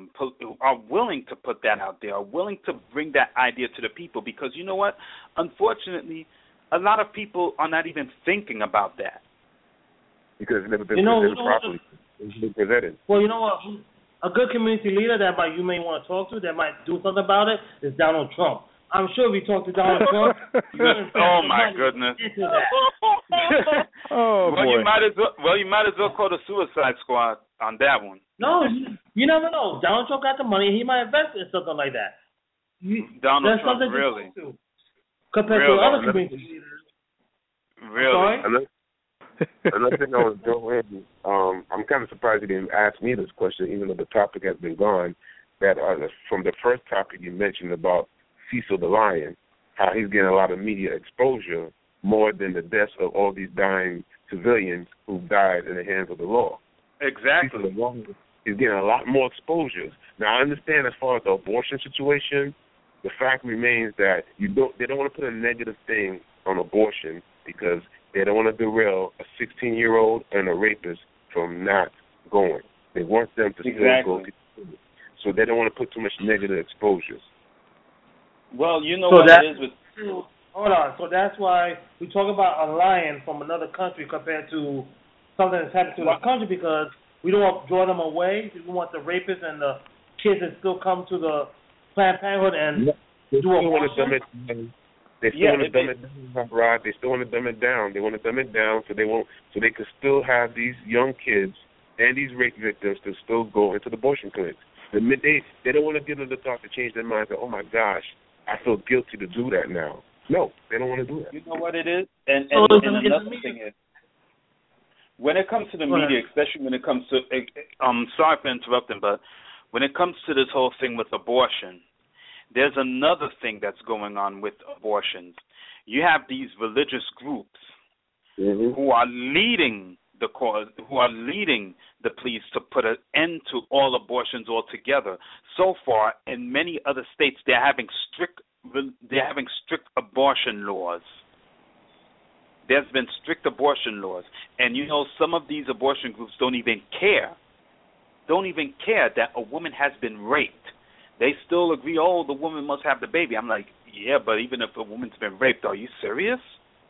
out there, are willing to bring that idea to the people? Because you know what? Unfortunately, a lot of people are not even thinking about that. Because it's never been presented properly. It's been presented. Well, you know what? A good community leader that you may want to talk to, that might do something about it, is Donald Trump. I'm sure if we talk to Donald Trump, oh my goodness! Oh boy! You might as well call the Suicide Squad on that one. No, you never know. Donald Trump got the money; he might invest in something like that. Donald Trump, really? Compared to other community leaders. Really? Another thing I was doing, I'm kind of surprised you didn't ask me this question, even though the topic has been gone. That from the first topic you mentioned about Cecil the Lion, how he's getting a lot of media exposure more than the deaths of all these dying civilians who died in the hands of the law. Exactly. Cecil the Lion is getting a lot more exposures. Now, I understand as far as the abortion situation, the fact remains that they don't want to put a negative thing on abortion because they don't want to derail a 16-year-old and a rapist from not going. They want them to still go. So they don't want to put too much negative exposures. Well, you know what it is with... Hold on. So that's why we talk about a lion from another country compared to something that's happened to our country, because we don't want to draw them away. We want the rapists and the kids that still come to the Planned Parenthood and do abortion. They still want to dumb it down, Rod. They still want to dumb it down. They want to dumb it down so they can still have these young kids and these rape victims to still go into the abortion clinics. They don't want to give them the thought to change their mind. Say, oh my gosh, I feel guilty to do that now. No, they don't want to do that. You know what it is? And another thing is, when it comes to the media, especially when it comes to, sorry for interrupting, but when it comes to this whole thing with abortion, there's another thing that's going on with abortions. You have these religious groups who are leading the cause, who are leading the police to put an end to all abortions altogether. So far, in many other states, they're having strict abortion laws. There's been strict abortion laws, and some of these abortion groups don't even care that a woman has been raped. They still agree, the woman must have the baby. I'm like, yeah, but even if a woman's been raped, are you serious?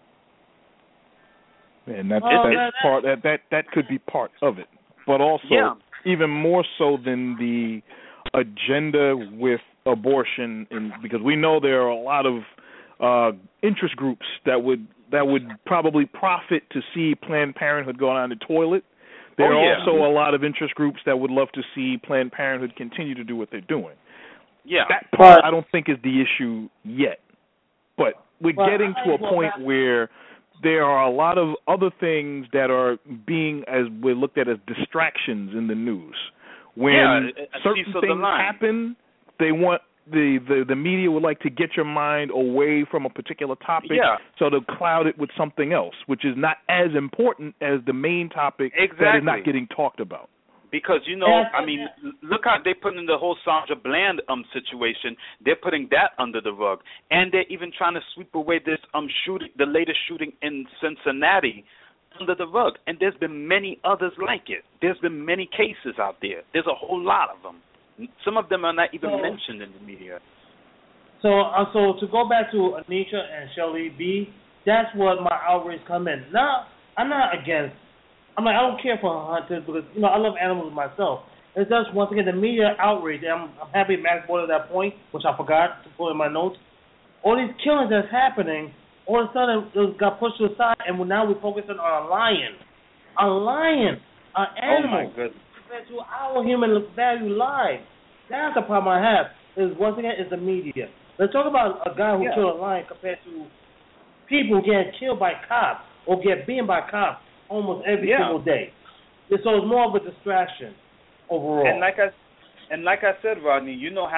And that could be part of it, but also even more so than the agenda with abortion, because we know there are a lot of interest groups that would probably profit to see Planned Parenthood go down the toilet. There are also a lot of interest groups that would love to see Planned Parenthood continue to do what they're doing. Yeah, that part I don't think is the issue yet, but we're getting to a point where there are a lot of other things that are being, as we're looked at, as distractions in the news. When certain things happen, they want the media would like to get your mind away from a particular topic, so they'll cloud it with something else, which is not as important as the main topic that is not getting talked about. Because, look how they put in the whole Sandra Bland situation. They're putting that under the rug. And they're even trying to sweep away this shooting, the latest shooting in Cincinnati, under the rug. And there's been many others like it. There's been many cases out there. There's a whole lot of them. Some of them are not even mentioned in the media. So to go back to Anisha and Shelly B, that's what my outrage come in. Now, I'm not against. I don't care for hunters because I love animals myself. It's just once again the media outrage. And I'm happy Max brought up that point, which I forgot to put in my notes. All these killings that's happening, all of a sudden it got pushed to the side, and now we're focusing on a lion, an animal. Oh my goodness. Compared to our human value lives. That's the problem I have. Is once again is the media. Let's talk about a guy who killed a lion compared to people getting killed by cops or get beaten by cops almost every single day. So it's more of a distraction overall. And like I said, Rodney,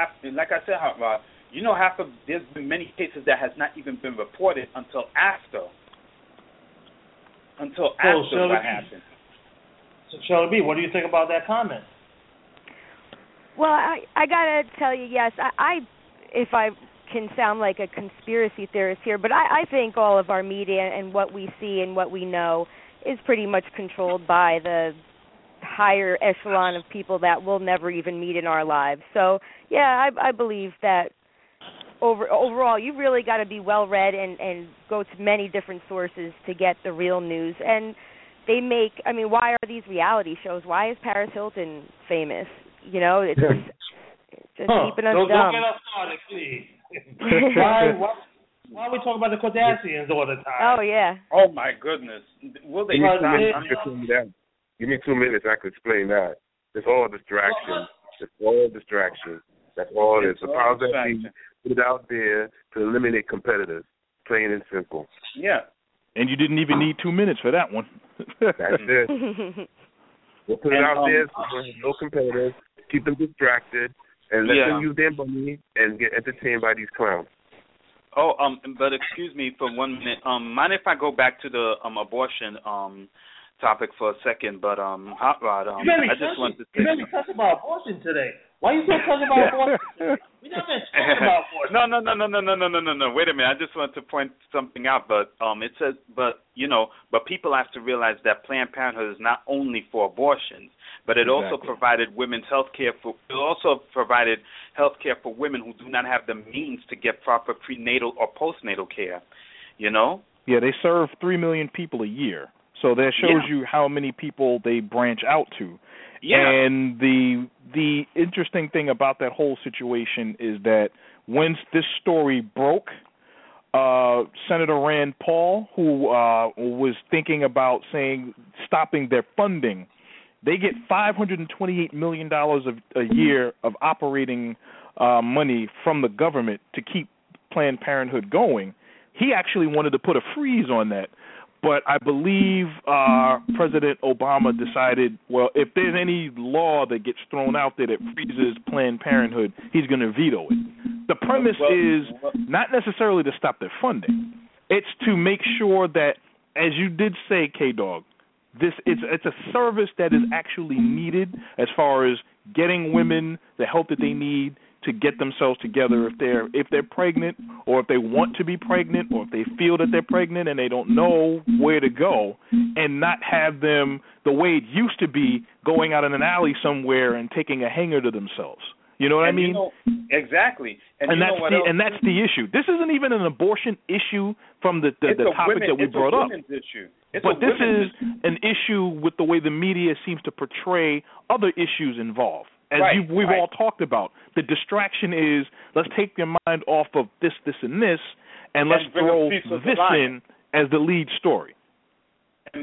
there's been many cases that has not even been reported until after what happened. So Shirley B, what do you think about that comment? Well, I gotta tell you, yes, I if I can sound like a conspiracy theorist here, but I think all of our media and what we see and what we know is pretty much controlled by the higher echelon of people that we'll never even meet in our lives. So, yeah, I believe that overall you really got to be well-read and go to many different sources to get the real news. And they why are these reality shows? Why is Paris Hilton famous? It's just keeping us dumb. Don't get us started, please. Why are we talking about the Kardashians all the time? Oh, yeah. Oh, my goodness. Will they stop? Give me 2 minutes, I could explain that. It's all distraction. That's all it is. The powers that be put it out there to eliminate competitors, plain and simple. Yeah. And you didn't even need 2 minutes for that one. That's it. We'll put it out there so no competitors, keep them distracted, and let them use their money and get entertained by these clowns. Oh, but excuse me for 1 minute. Mind if I go back to the abortion topic for a second? But Hot Rod, I just wanted to say. You made me talk about abortion today. Why are you still talking about abortion today? We never talking about abortion. No. Wait a minute. I just want to point something out. But it says, but people have to realize that Planned Parenthood is not only for abortions, but it also provided women's health care for. It also provided health care for women who do not have the means to get proper prenatal or postnatal care. Yeah, they serve 3 million people a year. So that shows you how many people they branch out to. Yeah. And the interesting thing about that whole situation is that when this story broke, Senator Rand Paul, who was thinking about stopping their funding, they get $528 million a year of operating money from the government to keep Planned Parenthood going. He actually wanted to put a freeze on that. But I believe President Obama decided, well, if there's any law that gets thrown out there that freezes Planned Parenthood, he's going to veto it. The premise is not necessarily to stop their funding. It's to make sure that as you did say, K-Dog, it's a service that is actually needed as far as getting women the help that they need to get themselves together if they're pregnant, or if they want to be pregnant, or if they feel that they're pregnant and they don't know where to go, and not have them the way it used to be, going out in an alley somewhere and taking a hanger to themselves. You know what I mean? Exactly. And that's the issue. This isn't even an abortion issue from the topic that we brought up. But this is an issue with the way the media seems to portray other issues involved. As we've all talked about, the distraction is, let's take your mind off of this, and this, and let's throw this in as the lead story. I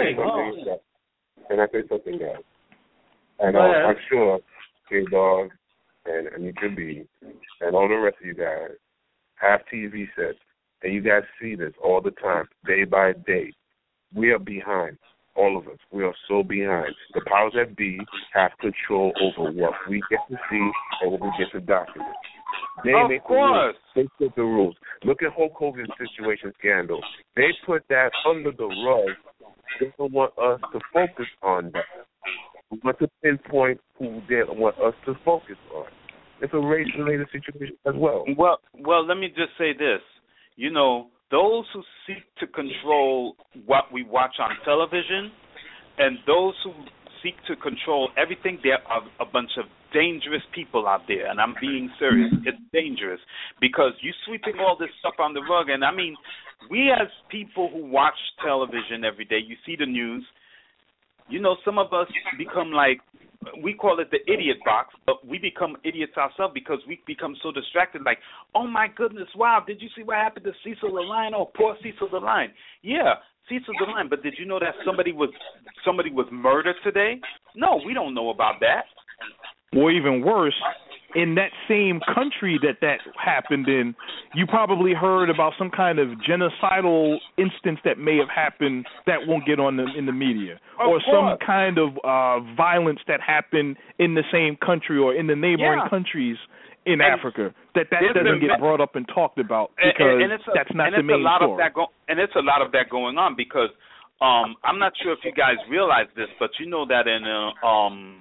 say something, guys? And I'm sure K-Dog and Anitra B and all the rest of you guys have TV sets, and you guys see this all the time, day by day. We are behind. All of us. We are so behind. The powers that be have control over what we get to see and what we get to document. They make the rules. They set the rules. Look at Hulk Hogan's situation scandal. They put that under the rug. They don't want us to focus on that. We want to pinpoint who they want us to focus on. It's a race-related situation as well. Well, let me just say this. You know, those who seek to control what we watch on television and those who seek to control everything, there are a bunch of dangerous people out there, and I'm being serious. It's dangerous because you're sweeping all this stuff on the rug, and I mean, we as people who watch television every day, you see the news, you know, some of us become like, we call it the idiot box, but we become idiots ourselves because we become so distracted, like, oh my goodness, wow, did you see what happened to Cecil the Lion? Oh, poor Cecil the Lion. Yeah, Cecil the Lion, but did you know that somebody was murdered today? No, we don't know about that. Or even worse, in that same country that happened in, you probably heard about some kind of genocidal instance that may have happened that won't get on in the media, or some kind of violence that happened in the same country or in the neighboring countries in Africa that doesn't get brought up and talked about because that's not the main story. And it's a lot of that going on because I'm not sure if you guys realize this, but you know that in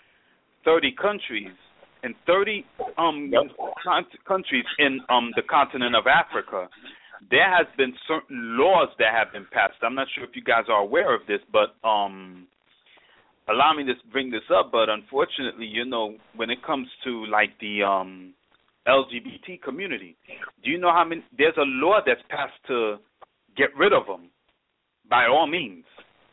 30 countries. In 30 countries in the continent of Africa, there has been certain laws that have been passed. I'm not sure if you guys are aware of this, but allow me to bring this up. But unfortunately, you know, when it comes to like the LGBT community, do you know how many? There's a law that's passed to get rid of them by all means.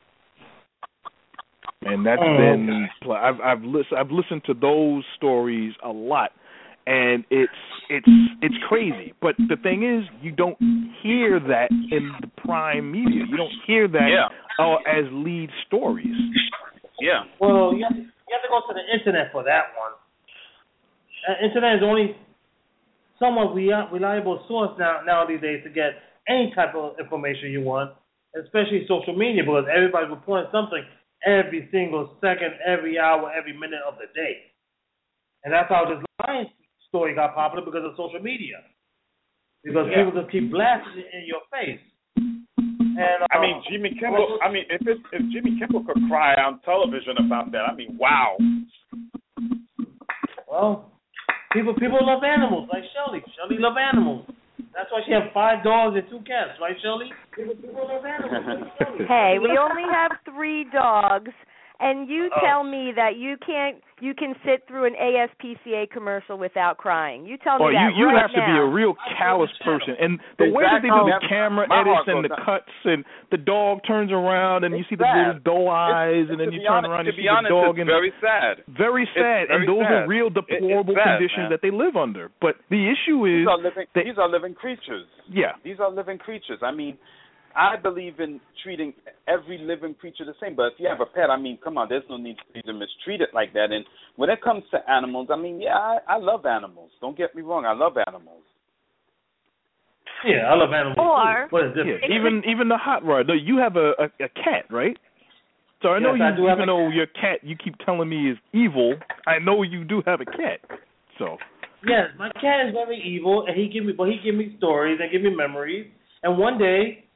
And that's been I've listened to those stories a lot, and it's crazy. But the thing is, you don't hear that in the prime media. You don't hear that as lead stories. Yeah. Well, you have to go to the internet for that one. Internet is only somewhat reliable source nowadays to get any type of information you want, especially social media, because everybody's reporting something every single second, every hour, every minute of the day. And that's how this Lion story got popular, because of social media. Because people just keep blasting it in your face. And I mean, Jimmy Kimmel. I mean, if Jimmy Kimmel could cry on television about that, I mean, wow. Well, people love animals, like Shelly. Shelly loves animals. That's why she has 5 dogs and 2 cats, right, Shelly? People love animals. Like hey, we only have 3 dogs, and you tell me that you can sit through an ASPCA commercial without crying. You tell me that you right have to be a real callous person. And the way that they do the camera edits and the cuts, and the dog turns around and you see the little doe eyes, and then you turn around and you see the dog. It's very sad. Very sad. And those are real deplorable conditions that they live under. But the issue is these are living creatures. Yeah. These are living creatures. I mean, I believe in treating every living creature the same. But if you have a pet, I mean, come on, there's no need to mistreat it like that. And when it comes to animals, I mean, I love animals. Don't get me wrong, I love animals. Yeah, I love animals too. Even the hot rod. You have a cat, right? So I know even though your cat, you keep telling me is evil, I know you do have a cat. So. Yes, my cat is very evil, and he give me stories and give me memories. And one day,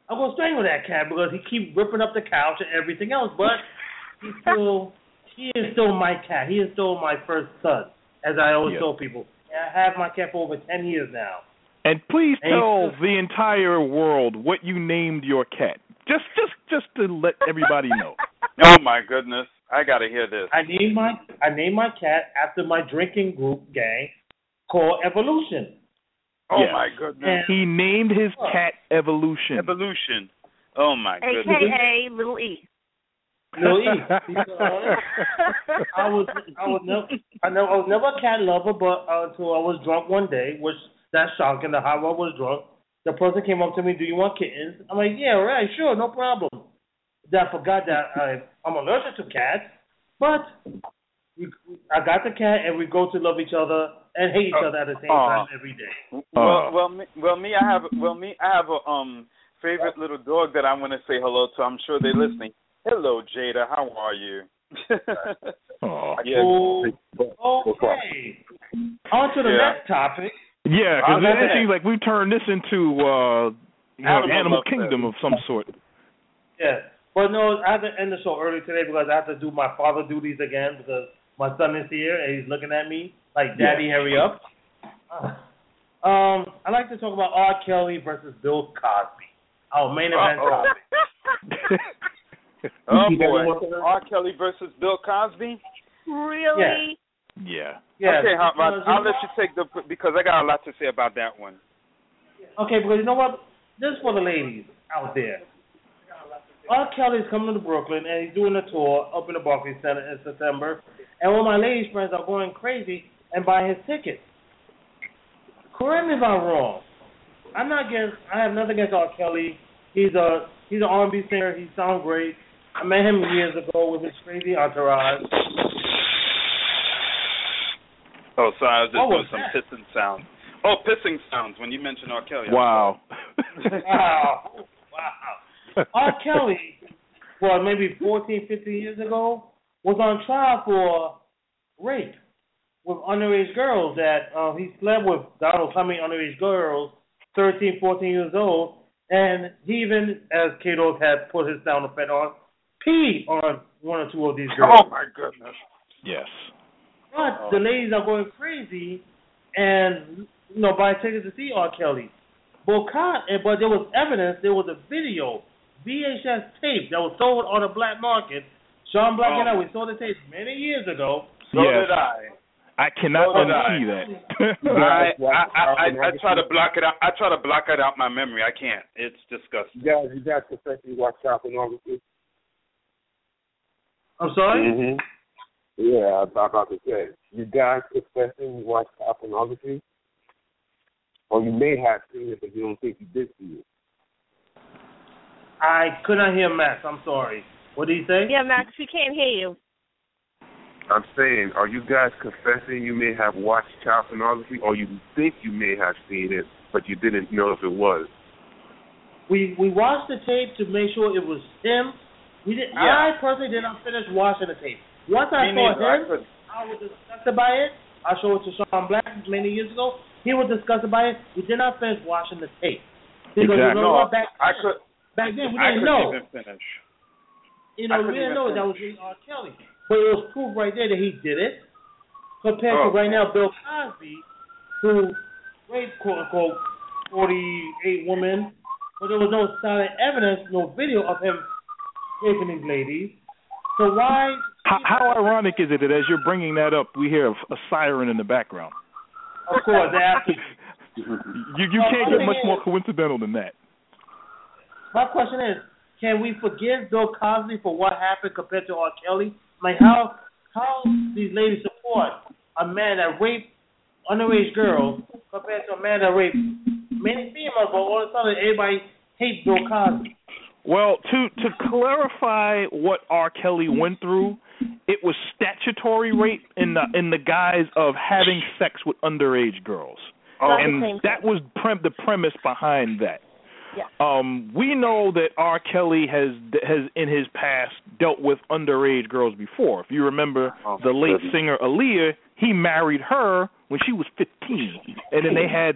I'm gonna strangle that cat because he keeps ripping up the couch and everything else. But he is still my cat. He is still my first son, as I always tell people. I have my cat for over 10 years now. And please tell the entire world what you named your cat. Just to let everybody know. Oh my goodness, I gotta hear this. I named my cat after my drinking group gang called Evolution. Oh my goodness. And he named his cat Evolution. Evolution. Oh my goodness. AKA Little E. Little E. I was never a cat lover, but until I was drunk one day, which that's shocking. The how I was drunk. The person came up to me, "Do you want kittens?" I'm like, "Yeah, right, sure, no problem." Then I forgot that I'm allergic to cats, but I got the cat, and we go to love each other and hate each other at the same time every day. Me, I have a favorite little dog that I'm gonna say hello to. I'm sure they're listening. Hello, Jada. How are you? Okay. On to the next topic. Yeah, because it seems like we've turned this into animal kingdom of some sort. Yeah. But no, I have to end the show early today because I have to do my father duties again because my son is here and he's looking at me like, "Daddy, hurry up." I'd like to talk about R. Kelly versus Bill Cosby. Our main event topic. Oh boy, R. Kelly versus Bill Cosby. Really? Yeah. Okay, I'll let you take because I got a lot to say about that one. Okay, because you know what? This is for the ladies out there. R. Kelly's coming to Brooklyn and he's doing a tour up in the Barclays Center in September, and all my ladies friends are going crazy and buying his tickets. Correct me if I'm wrong. I have nothing against R. Kelly. He's an R&B singer. He sounds great. I met him years ago with his crazy entourage. Oh, sorry, I was just doing some pissing sounds. Oh, pissing sounds when you mentioned R. Kelly. Wow. Wow. R. Kelly, maybe 14, 15 years ago, was on trial for rape with underage girls that he slept with Donald Trump underage girls, 13, 14 years old, and he even, as Kato had put his sound effect on, peed on one or two of these girls. Oh, my goodness. Yes. But the ladies are going crazy and, buy tickets to see R. Kelly. But there was evidence, there was a video, VHS tape that was sold on the black market. Sean Black and I, we saw the tape many years ago. So did I. I cannot unsee that. I try to block it out. I try to block it out my memory. I can't. It's disgusting. You guys especially watch child pornography? I'm sorry? Mm-hmm. Yeah, I was about to say. You guys especially watch child pornography? Or you may have seen it, but you don't think you did see it. I could not hear Max. I'm sorry. What did he say? Yeah, Max, we can't hear you. I'm saying, are you guys confessing you may have watched child pornography, or you think you may have seen it, but you didn't know if it was? We watched the tape to make sure it was him. I personally did not finish watching the tape. Once I saw him, I was disgusted by it. I showed it to Sean Black many years ago. He was disgusted by it. We did not finish watching the tape. Because back then we didn't know. Even finish. We didn't know that was really R. Kelly. But it was proof right there that he did it. Compared to right now, Bill Cosby, who raped, quote unquote, 48 women, but there was no solid evidence, no video of him raping these ladies. So why? How ironic is it that as you're bringing that up, we hear a siren in the background? Of course, you can't get much more coincidental than that. My question is, can we forgive Bill Cosby for what happened compared to R. Kelly? Like how these ladies support a man that raped underage girls compared to a man that raped many females, but all of a sudden everybody hates Bill Cosby. Well, to clarify what R. Kelly went through, it was statutory rape in the guise of having sex with underage girls, and that was the premise behind that. Yeah. We know that R. Kelly has in his past dealt with underage girls before. If you remember the late singer Aaliyah, he married her when she was 15, and then they had that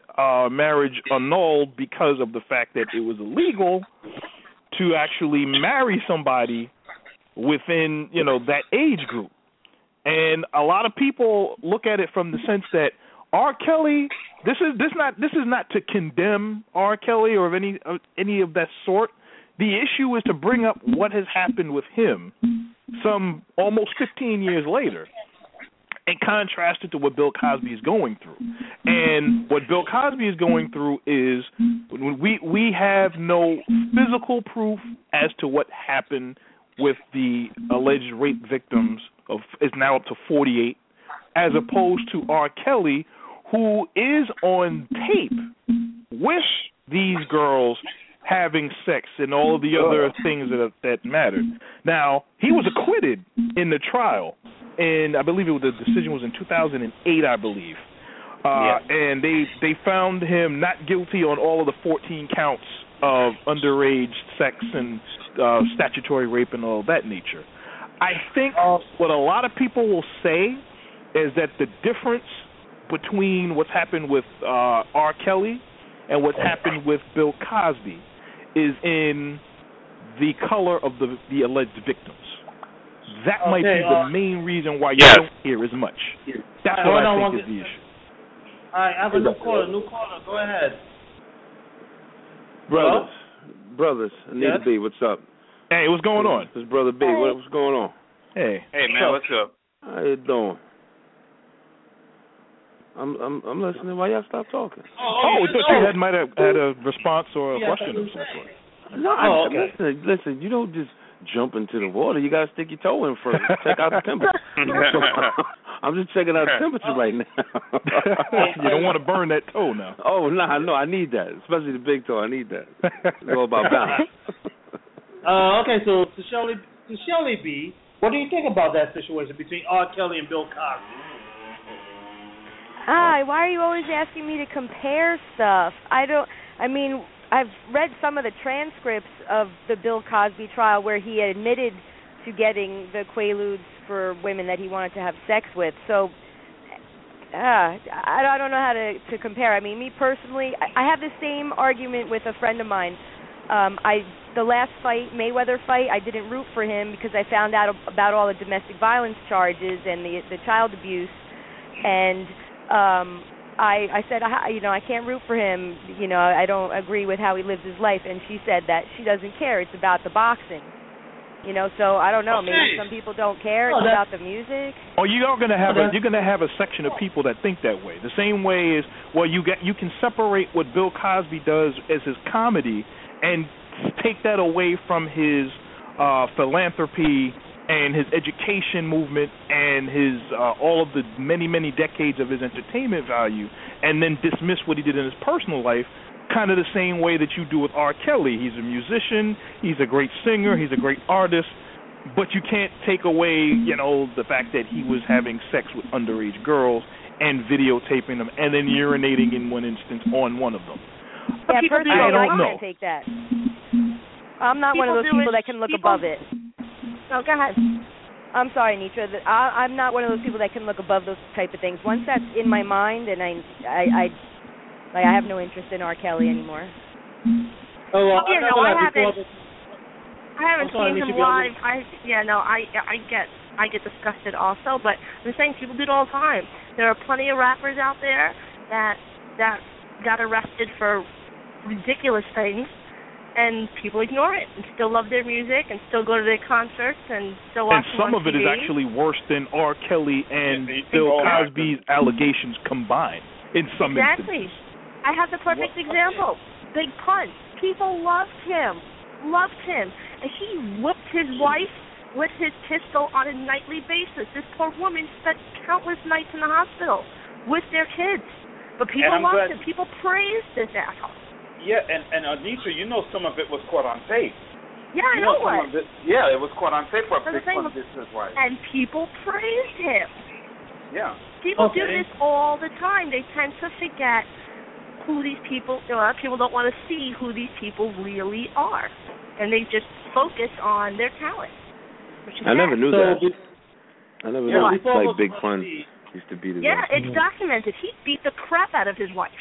marriage annulled because of the fact that it was illegal to actually marry somebody within, that age group. And a lot of people look at it from the sense that R. Kelly, this is not to condemn R. Kelly or any of that sort. The issue is to bring up what has happened with him some almost 15 years later and contrast it to what Bill Cosby is going through. And what Bill Cosby is going through is we have no physical proof as to what happened with the alleged rape victims is now up to 48, as opposed to R. Kelly, who is on tape with these girls having sex and all of the other things that mattered. Now, he was acquitted in the trial, and I believe the decision was in 2008, I believe. And they found him not guilty on all of the 14 counts of underage sex and statutory rape and all of that nature. I think what a lot of people will say is that the difference between what's happened with R. Kelly and what's happened with Bill Cosby is in the color of the alleged victims. That might be the main reason why you don't hear as much. That's what I think is the issue. All right, I have a new caller. Go ahead. Brothers, Anita B, what's up? Hey, what's going on? This is Brother B. What's going on? Hey, man, what's up? How you doing? I'm listening. Why y'all stop talking? We thought you might have had a response or a question of some sort. No, listen. You don't just jump into the water. You gotta stick your toe in first. Check out the temperature. I'm just checking out the temperature right now. You don't want to burn that toe now. Oh no, I need that, especially the big toe. I need that. It's all about balance. Okay, so to Shelley B, what do you think about that situation between R. Kelly and Bill Cosby? Why are you always asking me to compare stuff? I've read some of the transcripts of the Bill Cosby trial where he admitted to getting the Quaaludes for women that he wanted to have sex with. So, I don't know how to compare. I mean, me personally, I have the same argument with a friend of mine. The last fight, Mayweather fight, I didn't root for him because I found out about all the domestic violence charges and the child abuse, and I said, I can't root for him. I don't agree with how he lives his life. And she said that she doesn't care. It's about the boxing. So I don't know. Okay. Maybe some people don't care. It's about the music. You're gonna have a section of people that think that way. The same way is you can separate what Bill Cosby does as his comedy and take that away from his philanthropy and his education movement and his all of the many, many decades of his entertainment value, and then dismiss what he did in his personal life, kind of the same way that you do with R. Kelly. He's a musician, he's a great singer, he's a great artist, but you can't take away, the fact that he was having sex with underage girls and videotaping them and then urinating in one instance on one of them. Yeah, I don't know. Can't take that. I'm not one of those people that can look above it. Oh, go ahead. I'm sorry, Nitra. I'm not one of those people that can look above those type of things. Once that's in my mind, and I have no interest in R. Kelly anymore. I haven't seen him live. I get disgusted also, but I'm saying people do it all the time. There are plenty of rappers out there that got arrested for ridiculous things, and people ignore it and still love their music and still go to their concerts and still watch them on TV. And some of it is actually worse than R. Kelly and Bill Cosby's allegations combined in some instances. I have the perfect example. Big Pun. People loved him. And he whipped his wife with his pistol on a nightly basis. This poor woman spent countless nights in the hospital with their kids. But people loved him. People praised this asshole. Yeah, and Anitra, some of it was caught on tape. Yeah, I know what. It was caught on tape what Big Pun did to his wife. And people praised him. Yeah. People do this all the time. They tend to forget who these people are. People don't want to see who these people really are. And they just focus on their talent. I never knew that. I never knew Big Pun used to beat his wife. Yeah, it's documented. He beat the crap out of his wife.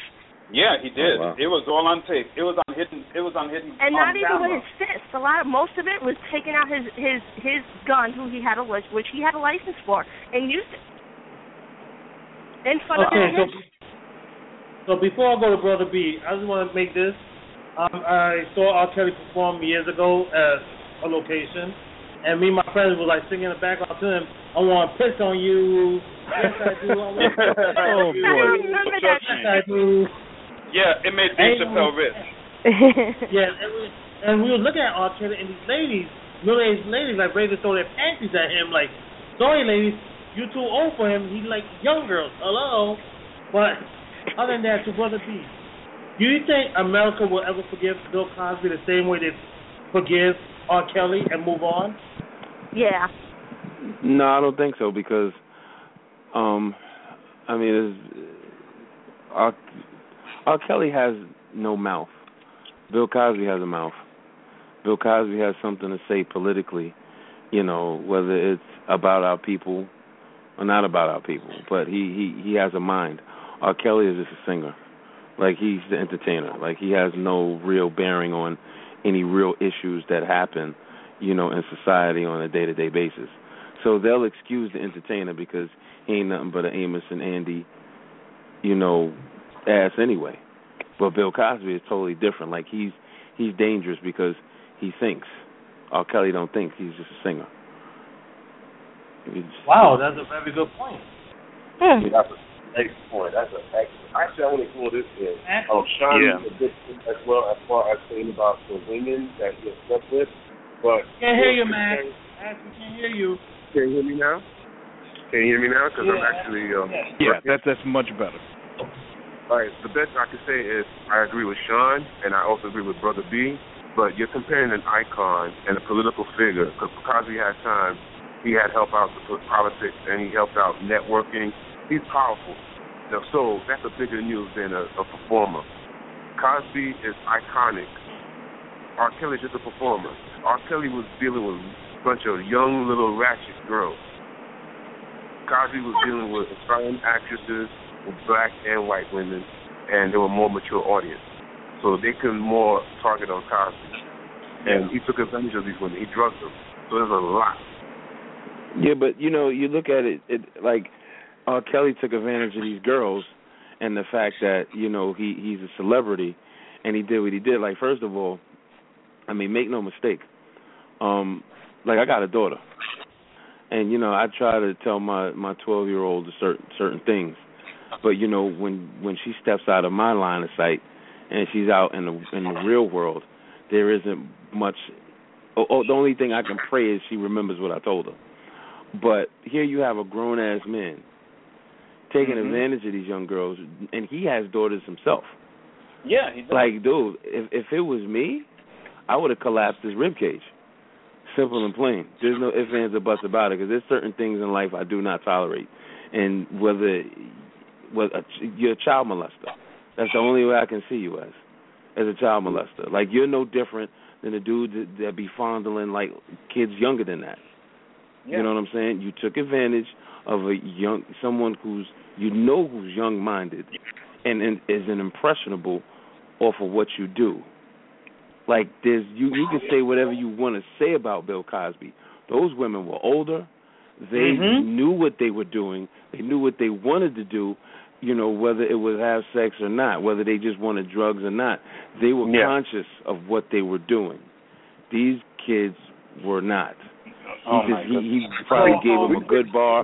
Yeah, he did. Oh, wow. It was all on tape. It was on hidden. And not even camera. with his fist. Most of it was taking out his gun, which he had a license for, and used it in front of him. So before I go to Brother B, I just want to make this. I saw R. Kelly perform years ago at a location, and me and my friends were like singing in the background to him. I want to piss on you. Yes, I do. I want to piss on you. I remember that. Yes, I do. Yeah, it made Dave Chappelle rich. Yeah, and we were looking at R. Kelly, and these ladies, middle-aged ladies, like ready to throw their panties at him. Like, sorry, ladies, you too old for him. He's like young girls. Hello, but other than that, to Brother B, do you think America will ever forgive Bill Cosby the same way they forgive R. Kelly and move on? Yeah. No, I don't think so because, I mean, R. Kelly has no mouth. Bill Cosby has a mouth. Bill Cosby has something to say politically, whether it's about our people or not about our people. But he has a mind. R. Kelly is just a singer. Like, he's the entertainer. Like, he has no real bearing on any real issues that happen, in society on a day-to-day basis. So they'll excuse the entertainer because he ain't nothing but an Amos and Andy, ass anyway. But Bill Cosby is totally different. Like, he's dangerous because he thinks. R. Kelly don't think. He's just a singer. Wow, that's a very good point. Yeah, that's an excellent point. That's an excellent. Actually, I want to throw this in. Sean is a good point as well as far as saying about the women that he slept with. But can't hear you, man. We can't hear you. Can you hear me now? Can you hear me now? Because I'm actually. That's much better. All right, the best I can say is I agree with Sean, and I also agree with Brother B, but you're comparing an icon and a political figure, because Cosby had time, he had help out with politics, and he helped out networking. He's powerful. So that's a bigger news than a performer. Cosby is iconic. R. Kelly's just a performer. R. Kelly was dealing with a bunch of young little ratchet girls. Cosby was dealing with aspiring actresses, with black and white women, and they were more mature audience. So they could more target on Cosby. And he took advantage of these women. He drugged them. So there's a lot. Yeah, but, you look at it like R. Kelly took advantage of these girls and the fact that, he's a celebrity and he did what he did. Like, first of all, I mean, make no mistake. Like, I got a daughter. And, I try to tell my 12-year-old certain things. But when she steps out of my line of sight and she's out in the real world, there isn't much. The only thing I can pray is she remembers what I told her. But here you have a grown ass man taking advantage of these young girls, and he has daughters himself. Yeah, he does. Like, dude, if it was me, I would have collapsed his ribcage. Simple and plain. There's no ifs, ands, or buts about it, because there's certain things in life I do not tolerate, and whether you're a child molester. That's the only way I can see you as a child molester. Like, you're no different than a dude that be fondling, like, kids younger than that. Yeah. You know what I'm saying? You took advantage of someone who's young-minded and is an impressionable off of what you do. Like, you can say whatever you want to say about Bill Cosby. Those women were older. They knew what they were doing. They knew what they wanted to do, whether it was have sex or not, whether they just wanted drugs or not. They were conscious of what they were doing. These kids were not. He probably gave them a good bar.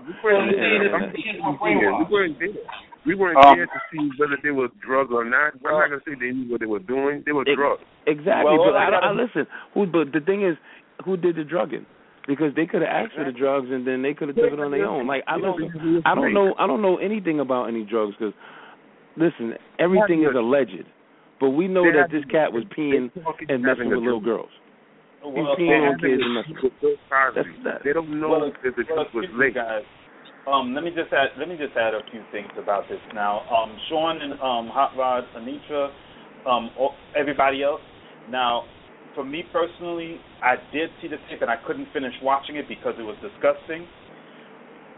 We weren't there to see whether they were drugged or not. I'm not going to say they knew what they were doing. They were drugged. Exactly. Well, but I listen. But the thing is, who did the drugging? Because they could have asked for the drugs and then they could have took it on their own. Like, I don't know anything about any drugs because, listen, everything is alleged. But we know that this cat was peeing and messing with little girls. He's peeing on kids and messing with them. They don't know if the truth was late. Let me just add a few things about this now. Sean and Hot Rod, Anitra, everybody else. Now, for me personally, I did see the tape and I couldn't finish watching it because it was disgusting.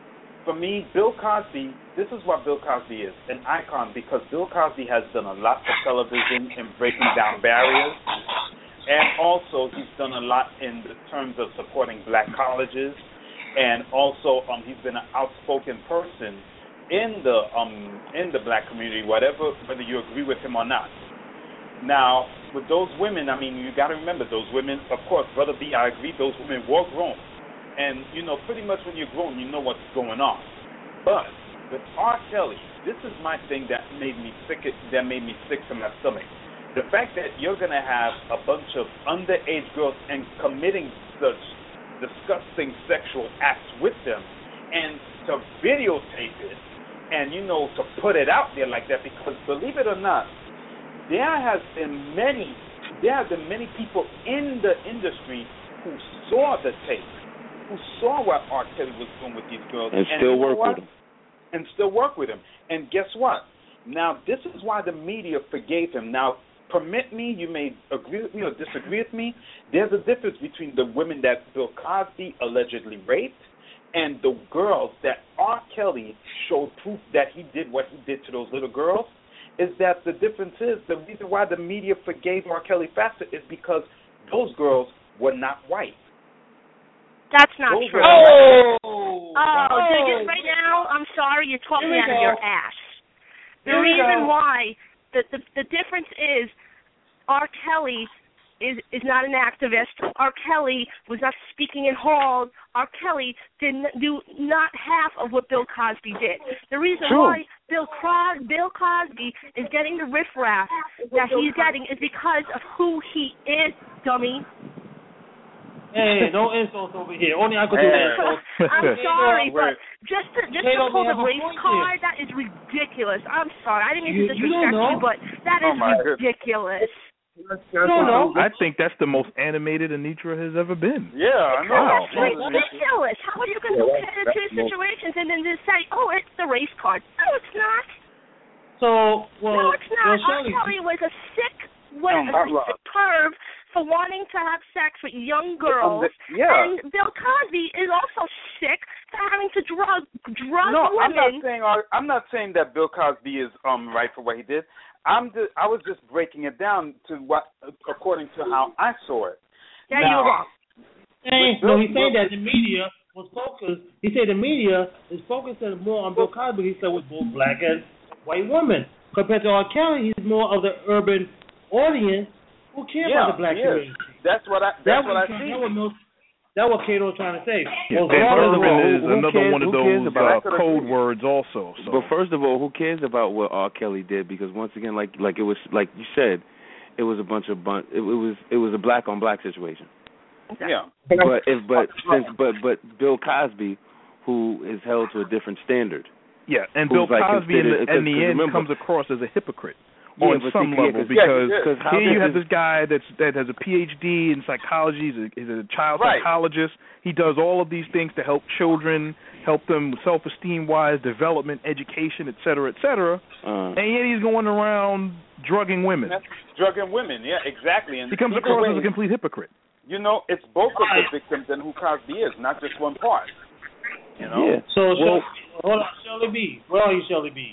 for me, Bill Cosby, this is what Bill Cosby is, an icon, because Bill Cosby has done a lot for television in breaking down barriers, and also he's done a lot in the terms of supporting black colleges, and also he's been an outspoken person in the black community, whether you agree with him or not. Now, with those women, I mean, you got to remember, those women, of course, Brother B, I agree, those women were grown. And, you know, pretty much when you're grown, you know what's going on. But with R. Kelly, this is my thing that made me sick to my stomach. The fact that you're going to have a bunch of underage girls and committing such disgusting sexual acts with them, and to videotape it and, you know, to put it out there like that, because believe it or not, there have been many people in the industry who saw the tape, who saw what R. Kelly was doing with these girls, and still work with them. And still work with him. And guess what? Now, this is why the media forgave him. Now, permit me, you may agree with me or disagree with me, there's a difference between the women that Bill Cosby allegedly raped and the girls that R. Kelly showed proof that he did what he did to those little girls. Is that the difference is, the reason why the media forgave R. Kelly faster is because those girls were not white. That's not those true. Just right now, I'm sorry, you're talking out of your ass. The reason why, the difference is, R. Kelly is not an activist. R. Kelly was not speaking in halls. R. Kelly didn't do not half of what Bill Cosby did. The reason why Bill Cosby is getting the riffraff that he's getting is because of who he is, dummy. Hey, no insults over here. Only I could do insults. I'm sorry, but just to pull the race card, that is ridiculous. I'm sorry. I didn't mean to disrespect you, but that is ridiculous. No. I think that's the most animated Anitra has ever been. Yeah, I know. That's ridiculous. How are you going to compare the two situations and then just say, oh, it's the race card? No, it's not. No, it's not. R. Kelly was a sick perv for wanting to have sex with young girls. And Bill Cosby is also sick for having to drug women. I'm not saying that Bill Cosby is right for what he did. I was just breaking it down to what, according to how I saw it. Yeah, you're wrong. He's saying that the media was focused. He said the media is focused more on Bill Cosby. He said with both black and white women. Compared to R. Kelly, he's more of the urban audience who care about the black community. That's what I see. That's what Kato's trying to say. Yeah, urban is another one of those code words also. So. But first of all, who cares about what R. Kelly did? Because once again, like it was, like you said, it was it was a black on black situation. Yeah. But Bill Cosby, who is held to a different standard. Yeah, and Bill Cosby in the end comes across as a hypocrite. On some level, because here you have this guy that has a PhD in psychology. He's a child psychologist. He does all of these things to help children, help them self-esteem-wise, development, education, et cetera, and yet he's going around drugging women. Drugging women, yeah, exactly. And he comes across as a complete hypocrite. You know, it's both of the victims and who Cosby is, not just one part. You know? Yeah. Hold on, Shirley B. Where are you, Shirley B?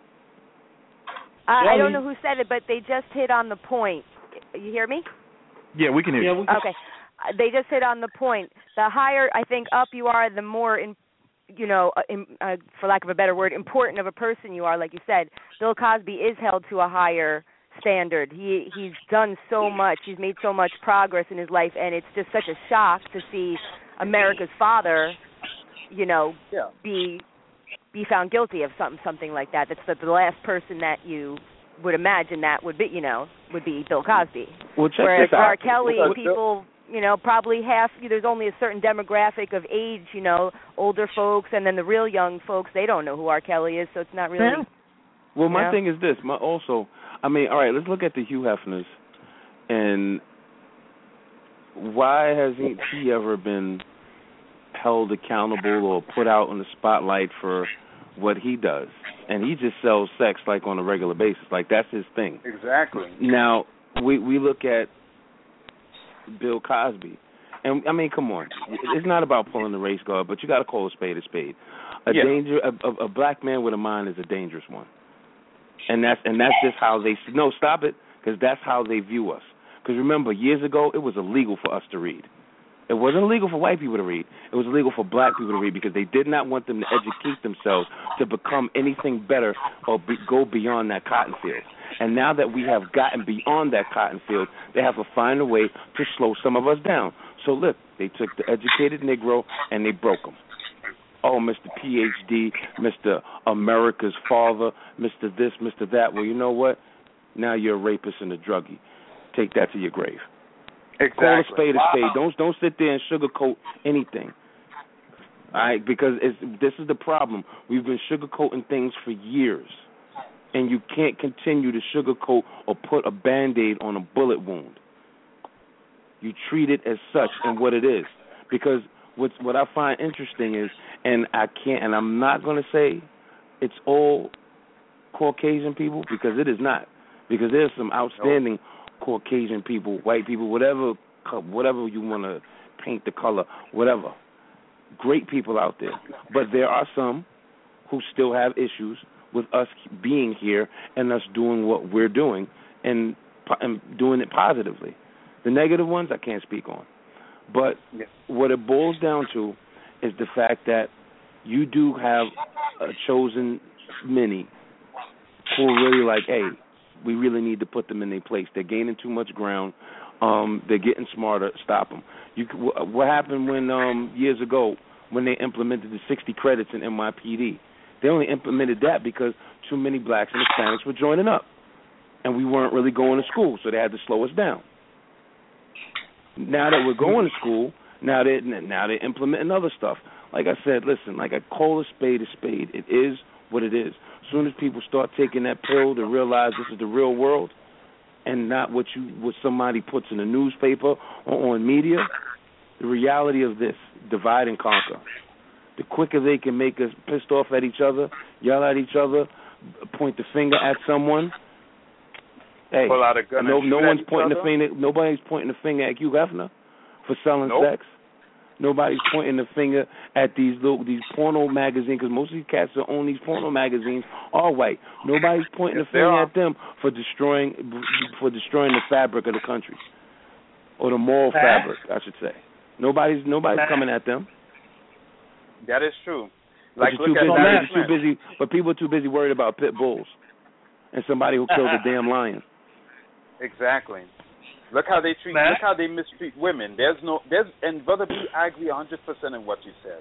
I don't know who said it, but they just hit on the point. You hear me? Yeah, we can hear you. Okay. They just hit on the point. The higher, I think, up you are, the more, for lack of a better word, important of a person you are, like you said. Bill Cosby is held to a higher standard. He's done so much. He's made so much progress in his life, and it's just such a shock to see America's father, be found guilty of something like that. That's the last person that you would imagine that would be Bill Cosby. Well, check Whereas this out. R. Kelly, people, probably there's only a certain demographic of age, older folks, and then the real young folks, they don't know who R. Kelly is, so it's not really. Yeah. Well, my thing is this. All right, let's look at the Hugh Hefners, and why hasn't he ever been held accountable or put out in the spotlight for what he does? And he just sells sex like on a regular basis, like that's his thing. Exactly. Now we look at Bill Cosby, and I mean, come on, it's not about pulling the race card, but you got to call a spade a spade. A black man with a mind is a dangerous one, and that's just how they. No, stop it, because that's how they view us. Because remember, years ago, it was illegal for us to read. It wasn't illegal for white people to read. It was illegal for black people to read because they did not want them to educate themselves to become anything better or go beyond that cotton field. And now that we have gotten beyond that cotton field, they have to find a way to slow some of us down. So look, they took the educated Negro and they broke him. Oh, Mr. PhD, Mr. America's father, Mr. this, Mr. that. Well, you know what? Now you're a rapist and a druggie. Take that to your grave. Exactly. Call a spade a spade. Don't sit there and sugarcoat anything. All right, because this is the problem. We've been sugarcoating things for years, and you can't continue to sugarcoat or put a Band-Aid on a bullet wound. You treat it as such and what it is. Because what I find interesting is, and I'm not going to say it's all Caucasian people, because it is not. Because there's some outstanding Caucasian people, white people, whatever you want to paint the color, whatever. Great people out there. But there are some who still have issues with us being here and us doing what we're doing and doing it positively. The negative ones I can't speak on. But what it boils down to is the fact that you do have a chosen many who are really like, hey, we really need to put them in their place. They're gaining too much ground. They're getting smarter. Stop them. What happened when years ago when they implemented the 60 credits in NYPD? They only implemented that because too many blacks and Hispanics were joining up, and we weren't really going to school, so they had to slow us down. Now that we're going to school, now they're implementing other stuff. Like I said, listen, like I call a spade. It is what it is. As soon as people start taking that pill to realize this is the real world and not what somebody puts in the newspaper or on media, the reality of this, divide and conquer. The quicker they can make us pissed off at each other, yell at each other, point the finger at someone. Hey, pull out a gun no one's pointing the finger. Nobody's pointing the finger at Hugh Hefner for selling sex. Nobody's pointing the finger at these porno magazines, because most of these cats that own these porno magazines are white. Nobody's pointing the finger at them for destroying the fabric of the country, or the moral fabric, I should say. Nobody's coming at them. That is true. Like but people are too busy worried about pit bulls and somebody who killed a damn lion. Exactly. Look how they mistreat women. And Brother B, I agree 100% in what you said.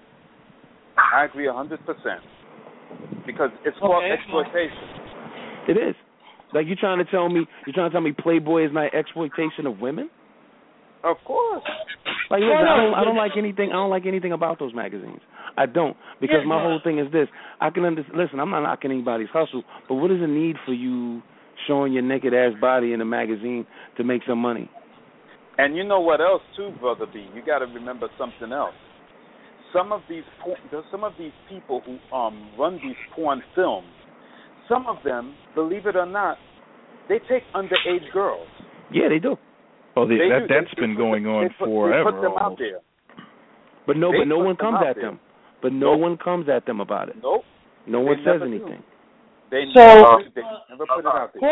I agree 100%. Because it's called exploitation. It is. Like you're trying to tell me Playboy is not exploitation of women? Of course. Like listen, I don't like anything about those magazines. I don't, because my whole thing is this. I can listen, I'm not knocking anybody's hustle, but what is the need for you showing your naked ass body in a magazine to make some money? And you know what else too, Brother B? You got to remember something else. Some of these people who run these porn films, some of them, believe it or not, they take underage girls. Yeah, they do. Oh, that's been going on forever. They put them out there. But no one comes at them. But no one comes at them about it. Nope. No one says anything. They never put it out there.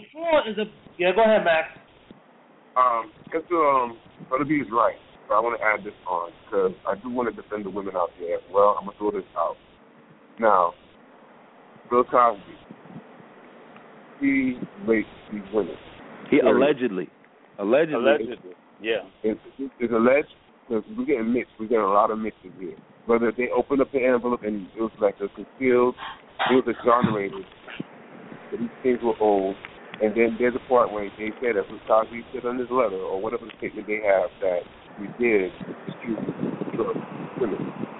Go ahead, Max. Brother B is right. But I want to add this on, because I do want to defend the women out there as well. I'm going to throw this out. Now, Bill Cosby, he raped these women. He allegedly. Yeah. It's alleged, because we're getting mixed. We're getting a lot of mixes here. Whether they opened up the envelope and it was like a concealed, it was exonerated, that these things were old. And then there's a part where they said, as Cosby said on his letter, or whatever statement they have, that we did distribute drugs to women.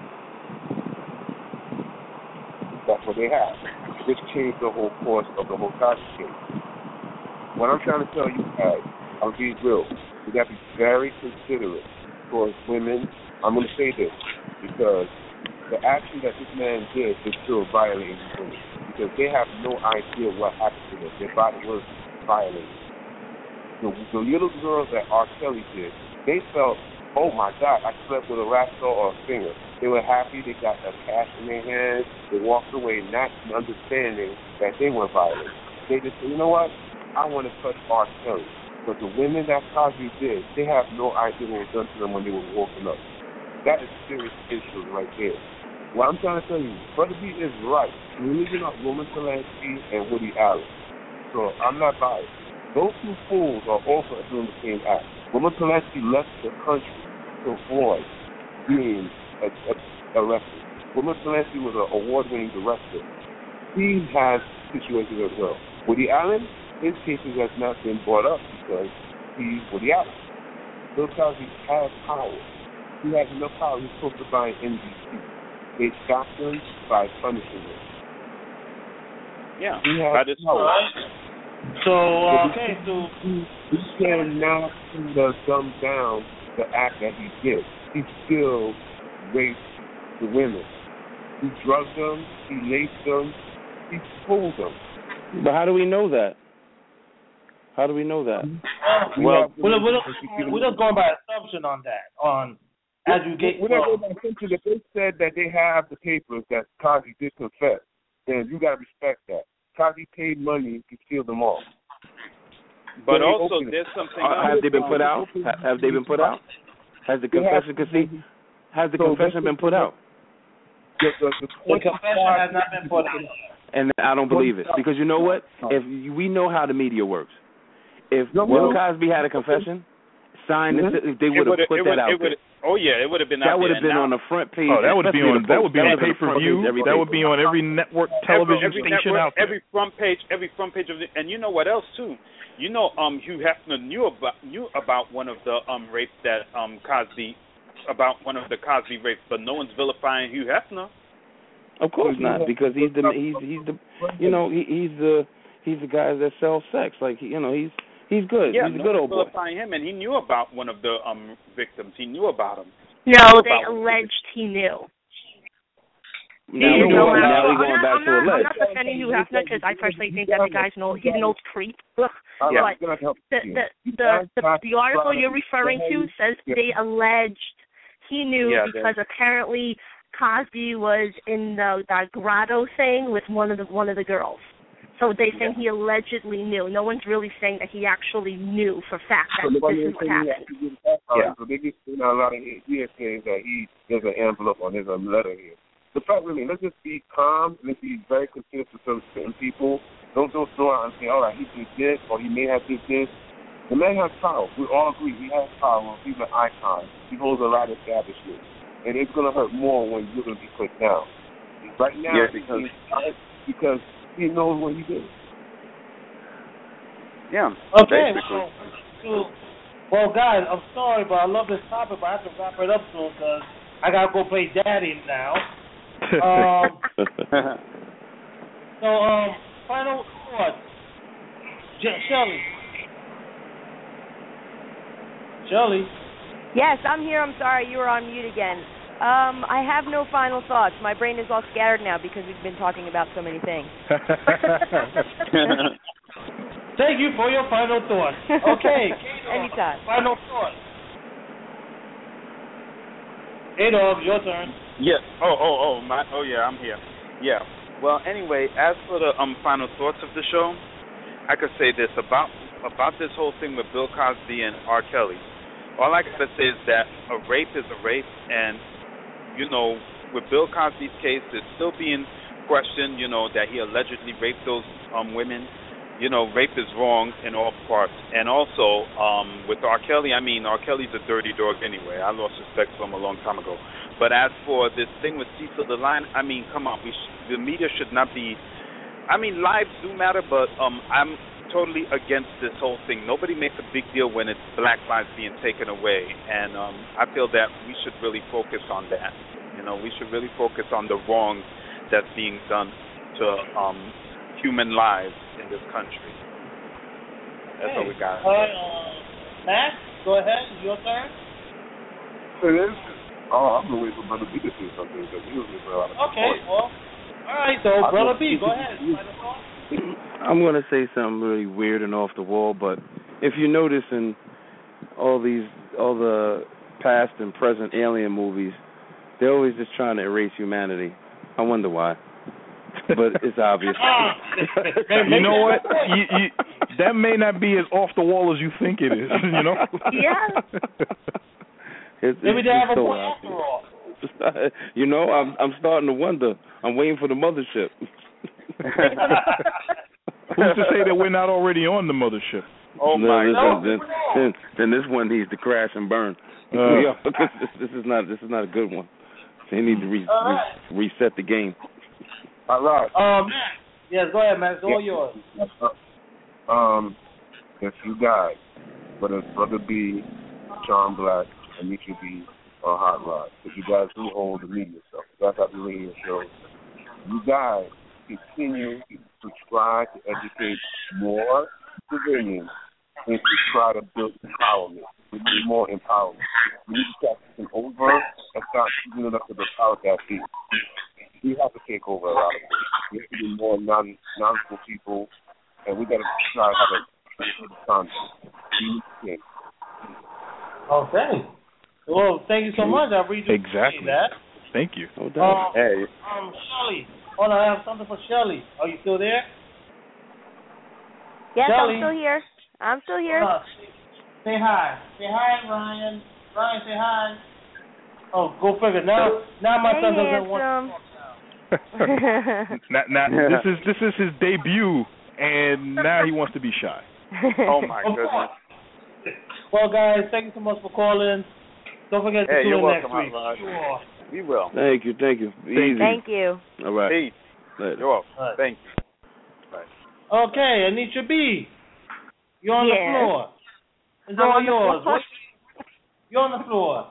That's what they have. This changed the whole course of the whole Cosby case. What I'm trying to tell you guys, I'll be real. We got to be very considerate towards women. I'm going to say this because the action that this man did is still violating women, because they have no idea what happened to them. Their body was violated. The little girls that R. Kelly did, they felt, oh my God, I slept with a rascal or a singer. They were happy. They got the cash in their hands. They walked away not understanding that they were violent. They just said, you know what? I want to touch R. Kelly. But the women that Cosby did, they have no idea what was done to them when they were walking up. That is serious issue right there. What I'm trying to tell you, Brother B is right. We're leaving out Roman Polanski and Woody Allen. So I'm not biased. Those two fools are also doing the same act. Roman Polanski left the country to avoid being arrested. Roman Polanski was an award-winning director. He has situations as well. Woody Allen, his cases has not been brought up because he's Woody Allen. Bill Cosby has power. He has enough power. He's supposed to buy an NBC. They stopped him by punishing him. Yeah, he has that is power. So, okay, so he cannot dumb down the act that he did. He still raped the women. He drugged them. He laced them. He fooled them. But how do we know that? How do we know that? Well, we're just going by assumption on that. As you get, we're not going by assumption. If they said that they have the papers that Cosby did confess, then you got to respect that. Cosby paid money to steal them all. But also, there's something else. Have they been put out? Have they been put out? Has the confession? Has the confession been put out? The confession has not been put out. And I don't believe it, because you know what? If we know how the media works, if Bill Cosby had a confession, signed, they would have put that out there. Oh yeah, it would have been. That would have been on the front page. Oh, that would be on pay-per-view. That would be on every network television station out there. Every front page of it. And you know what else too? You know, Hugh Hefner knew about one of the rapes that Cosby, about one of the Cosby rapes, but no one's vilifying Hugh Hefner. Of course not, because he's the guy that sells sex. Like he's good. Yeah, he's a good old boy. Vilifying him, and he knew about one of the victims. He knew about him. No, they alleged he knew. Now we're going back to alleged. I'm not defending Hugh Hefner because I personally think that the guy's he's an old creep. But the article you're referring to says they alleged he knew because apparently Cosby was in that grotto thing with one of the girls. So they think he allegedly knew. No one's really saying that he actually knew for fact that this is what happened. So they just a lot of saying that there's an envelope or there's a letter here. The fact really, let's just be calm. Let's be very considerate to certain people. Don't throw out and say, all right, he did this or he may have did this. The man has power. We all agree he has power. He's an icon. He holds a lot of establishment. And it's going to hurt more when you're going to be put down. Right now, because he knows what he did. Yeah. Okay. Well, guys, I'm sorry, but I love this topic, but I have to wrap it up soon because I got to go play Daddy now. Final thoughts. Shirley. Yes, I'm here. I'm sorry. You were on mute again. I have no final thoughts. My brain is all scattered now because we've been talking about so many things. Thank you for your final thoughts. Okay. Anytime. Final thoughts. Adolf, your turn. Yeah. I'm here. Yeah. Well, anyway, as for the final thoughts of the show, I could say this about this whole thing with Bill Cosby and R. Kelly. All I gotta say is that a rape is a rape, and with Bill Cosby's case, it's still being questioned. That he allegedly raped those women. Rape is wrong in all parts. And also, with R. Kelly, R. Kelly's a dirty dog anyway. I lost respect for him a long time ago. But as for this thing with Cecil the Lion, come on, the media should not be. Lives do matter, but I'm totally against this whole thing. Nobody makes a big deal when it's black lives being taken away, and I feel that we should really focus on that. We should really focus on the wrong that's being done to human lives in this country. That's all we got. Max, go ahead. Your turn. I'm going to wait for Brother B to say something because he was making a lot of well, all right, so Brother B, go ahead. I'm going to say something really weird and off the wall, but if you notice in all the past and present alien movies, They're always just trying to erase humanity. I wonder why. But it's obvious. You know what? That may not be as off the wall as you think it is. You know? Yeah. Maybe they have a point after all. You know, I'm starting to wonder. I'm waiting for the mothership. Who's to say that we're not already on the mothership? Oh my God! Then this one needs to crash and burn. This is not a good one. They need to reset the game. All right. Yes, go ahead, man. It's all yours. If you guys, whether it's Brother B, Sean Black, Anitra B, or Hot Rod, if you guys do hold the media stuff, you guys have the radio shows, you guys continue to subscribe to educate more civilians and to try to build empowerment. We need more empowerment. We need to start taking over and start giving it up to the power that be. We have to take over a lot of things. We have to be more knowledgeable people, and we got to try to have a concept. Okay. Well, thank you so much. I really appreciate that. Thank you. No doubt. Hey. Shelley. Hold on, I have something for Shelley. Are you still there? Yes, Shelley. I'm still here. Say hi. Say hi, Ryan. Ryan, say hi. Oh, go figure. Now my son doesn't want to talk now, this is his debut, and now he wants to be shy. Oh my goodness. Well, guys, thank you so much for calling. Don't forget to tune in next week. Sure. We will. Thank you. Easy. Thank you. All right. Peace. Later. You're welcome. Right. Thank you. Bye. Okay, Anitra B, you're on the floor. It's all yours. You're on the floor.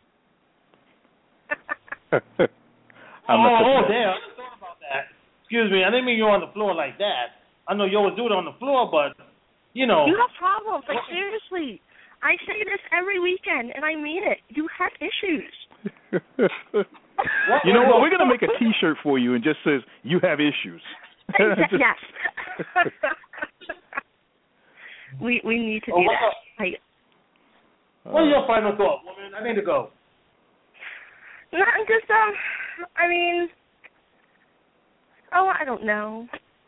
Damn. I just thought about that. Excuse me, I didn't mean you're on the floor like that. I know you always do it on the floor, but, you know. You have problems. Like, seriously. I say this every weekend, and I mean it. You have issues. You know what? We're going to make a T-shirt for you and just says, you have issues. Yes. We need to do that. What is your final thought, woman? I need to go. No, just, I mean, I don't know.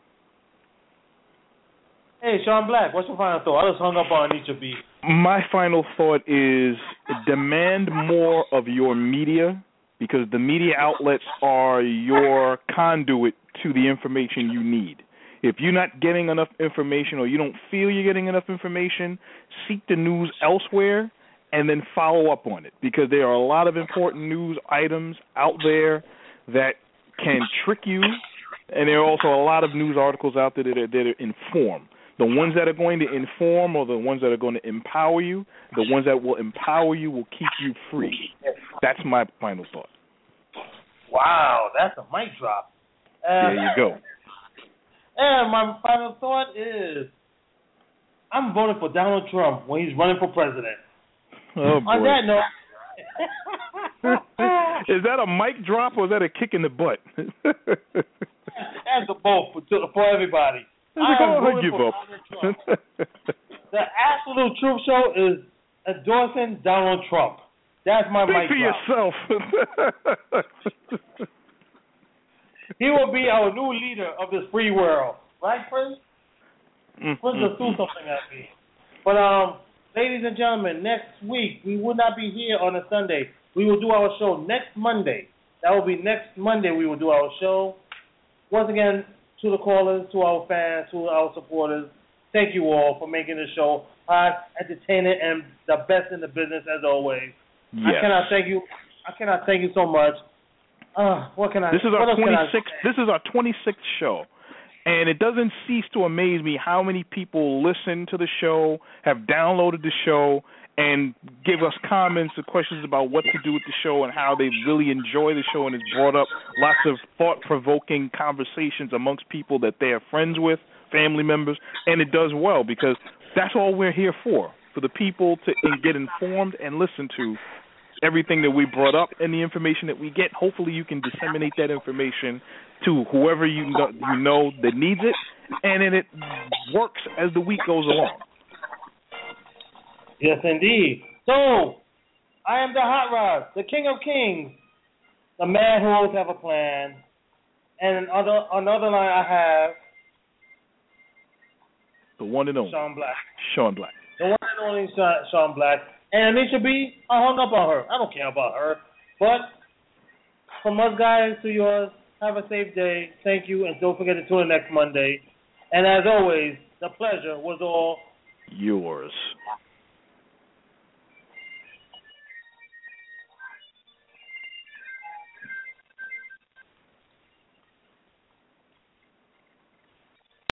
Hey, Sean Black, what's your final thought? I just hung up on Anitra B. My final thought is demand more of your media, because the media outlets are your conduit to the information you need. If you're not getting enough information or you don't feel you're getting enough information, seek the news elsewhere and then follow up on it, because there are a lot of important news items out there that can trick you, and there are also a lot of news articles out there that are informed. The ones that are going to inform or the ones that are going to empower you, the ones that will empower you will keep you free. That's my final thought. Wow, that's a mic drop. There you go. And my final thought is, I'm voting for Donald Trump when he's running for president. Oh, boy. On that note. Is that a mic drop or is that a kick in the butt? That's a both for everybody. I give up. The Absolute Truth Show is endorsing Donald Trump. That's my mic drop. Speak for yourself. He will be our new leader of this free world. Right, Prince? Prince will do something at me. But, ladies and gentlemen, next week, we will not be here on a Sunday. We will do our show next Monday. That will be next Monday we will do our show. Once again, to the callers, to our fans, to our supporters, thank you all for making the show hot, entertaining, and the best in the business as always. Yes. I cannot thank you so much. What can I? This is our 26th. This is our 26th show, and it doesn't cease to amaze me how many people listen to the show, have downloaded the show, and give us comments or questions about what to do with the show and how they really enjoy the show, and it's brought up lots of thought-provoking conversations amongst people that they are friends with, family members, and it does well because that's all we're here for the people to get informed and listen to everything that we brought up and the information that we get. Hopefully you can disseminate that information to whoever you know that needs it, and then it works as the week goes along. Yes, indeed. So, I am the Hot Rod, the King of Kings, the man who always have a plan. And another line I have. The one and only. Sean Black. Sean Black. The one and only Sean Black. And Anisha B, I hung up on her. I don't care about her. But from us guys to yours, have a safe day. Thank you. And don't forget to tune in next Monday. And as always, the pleasure was all yours.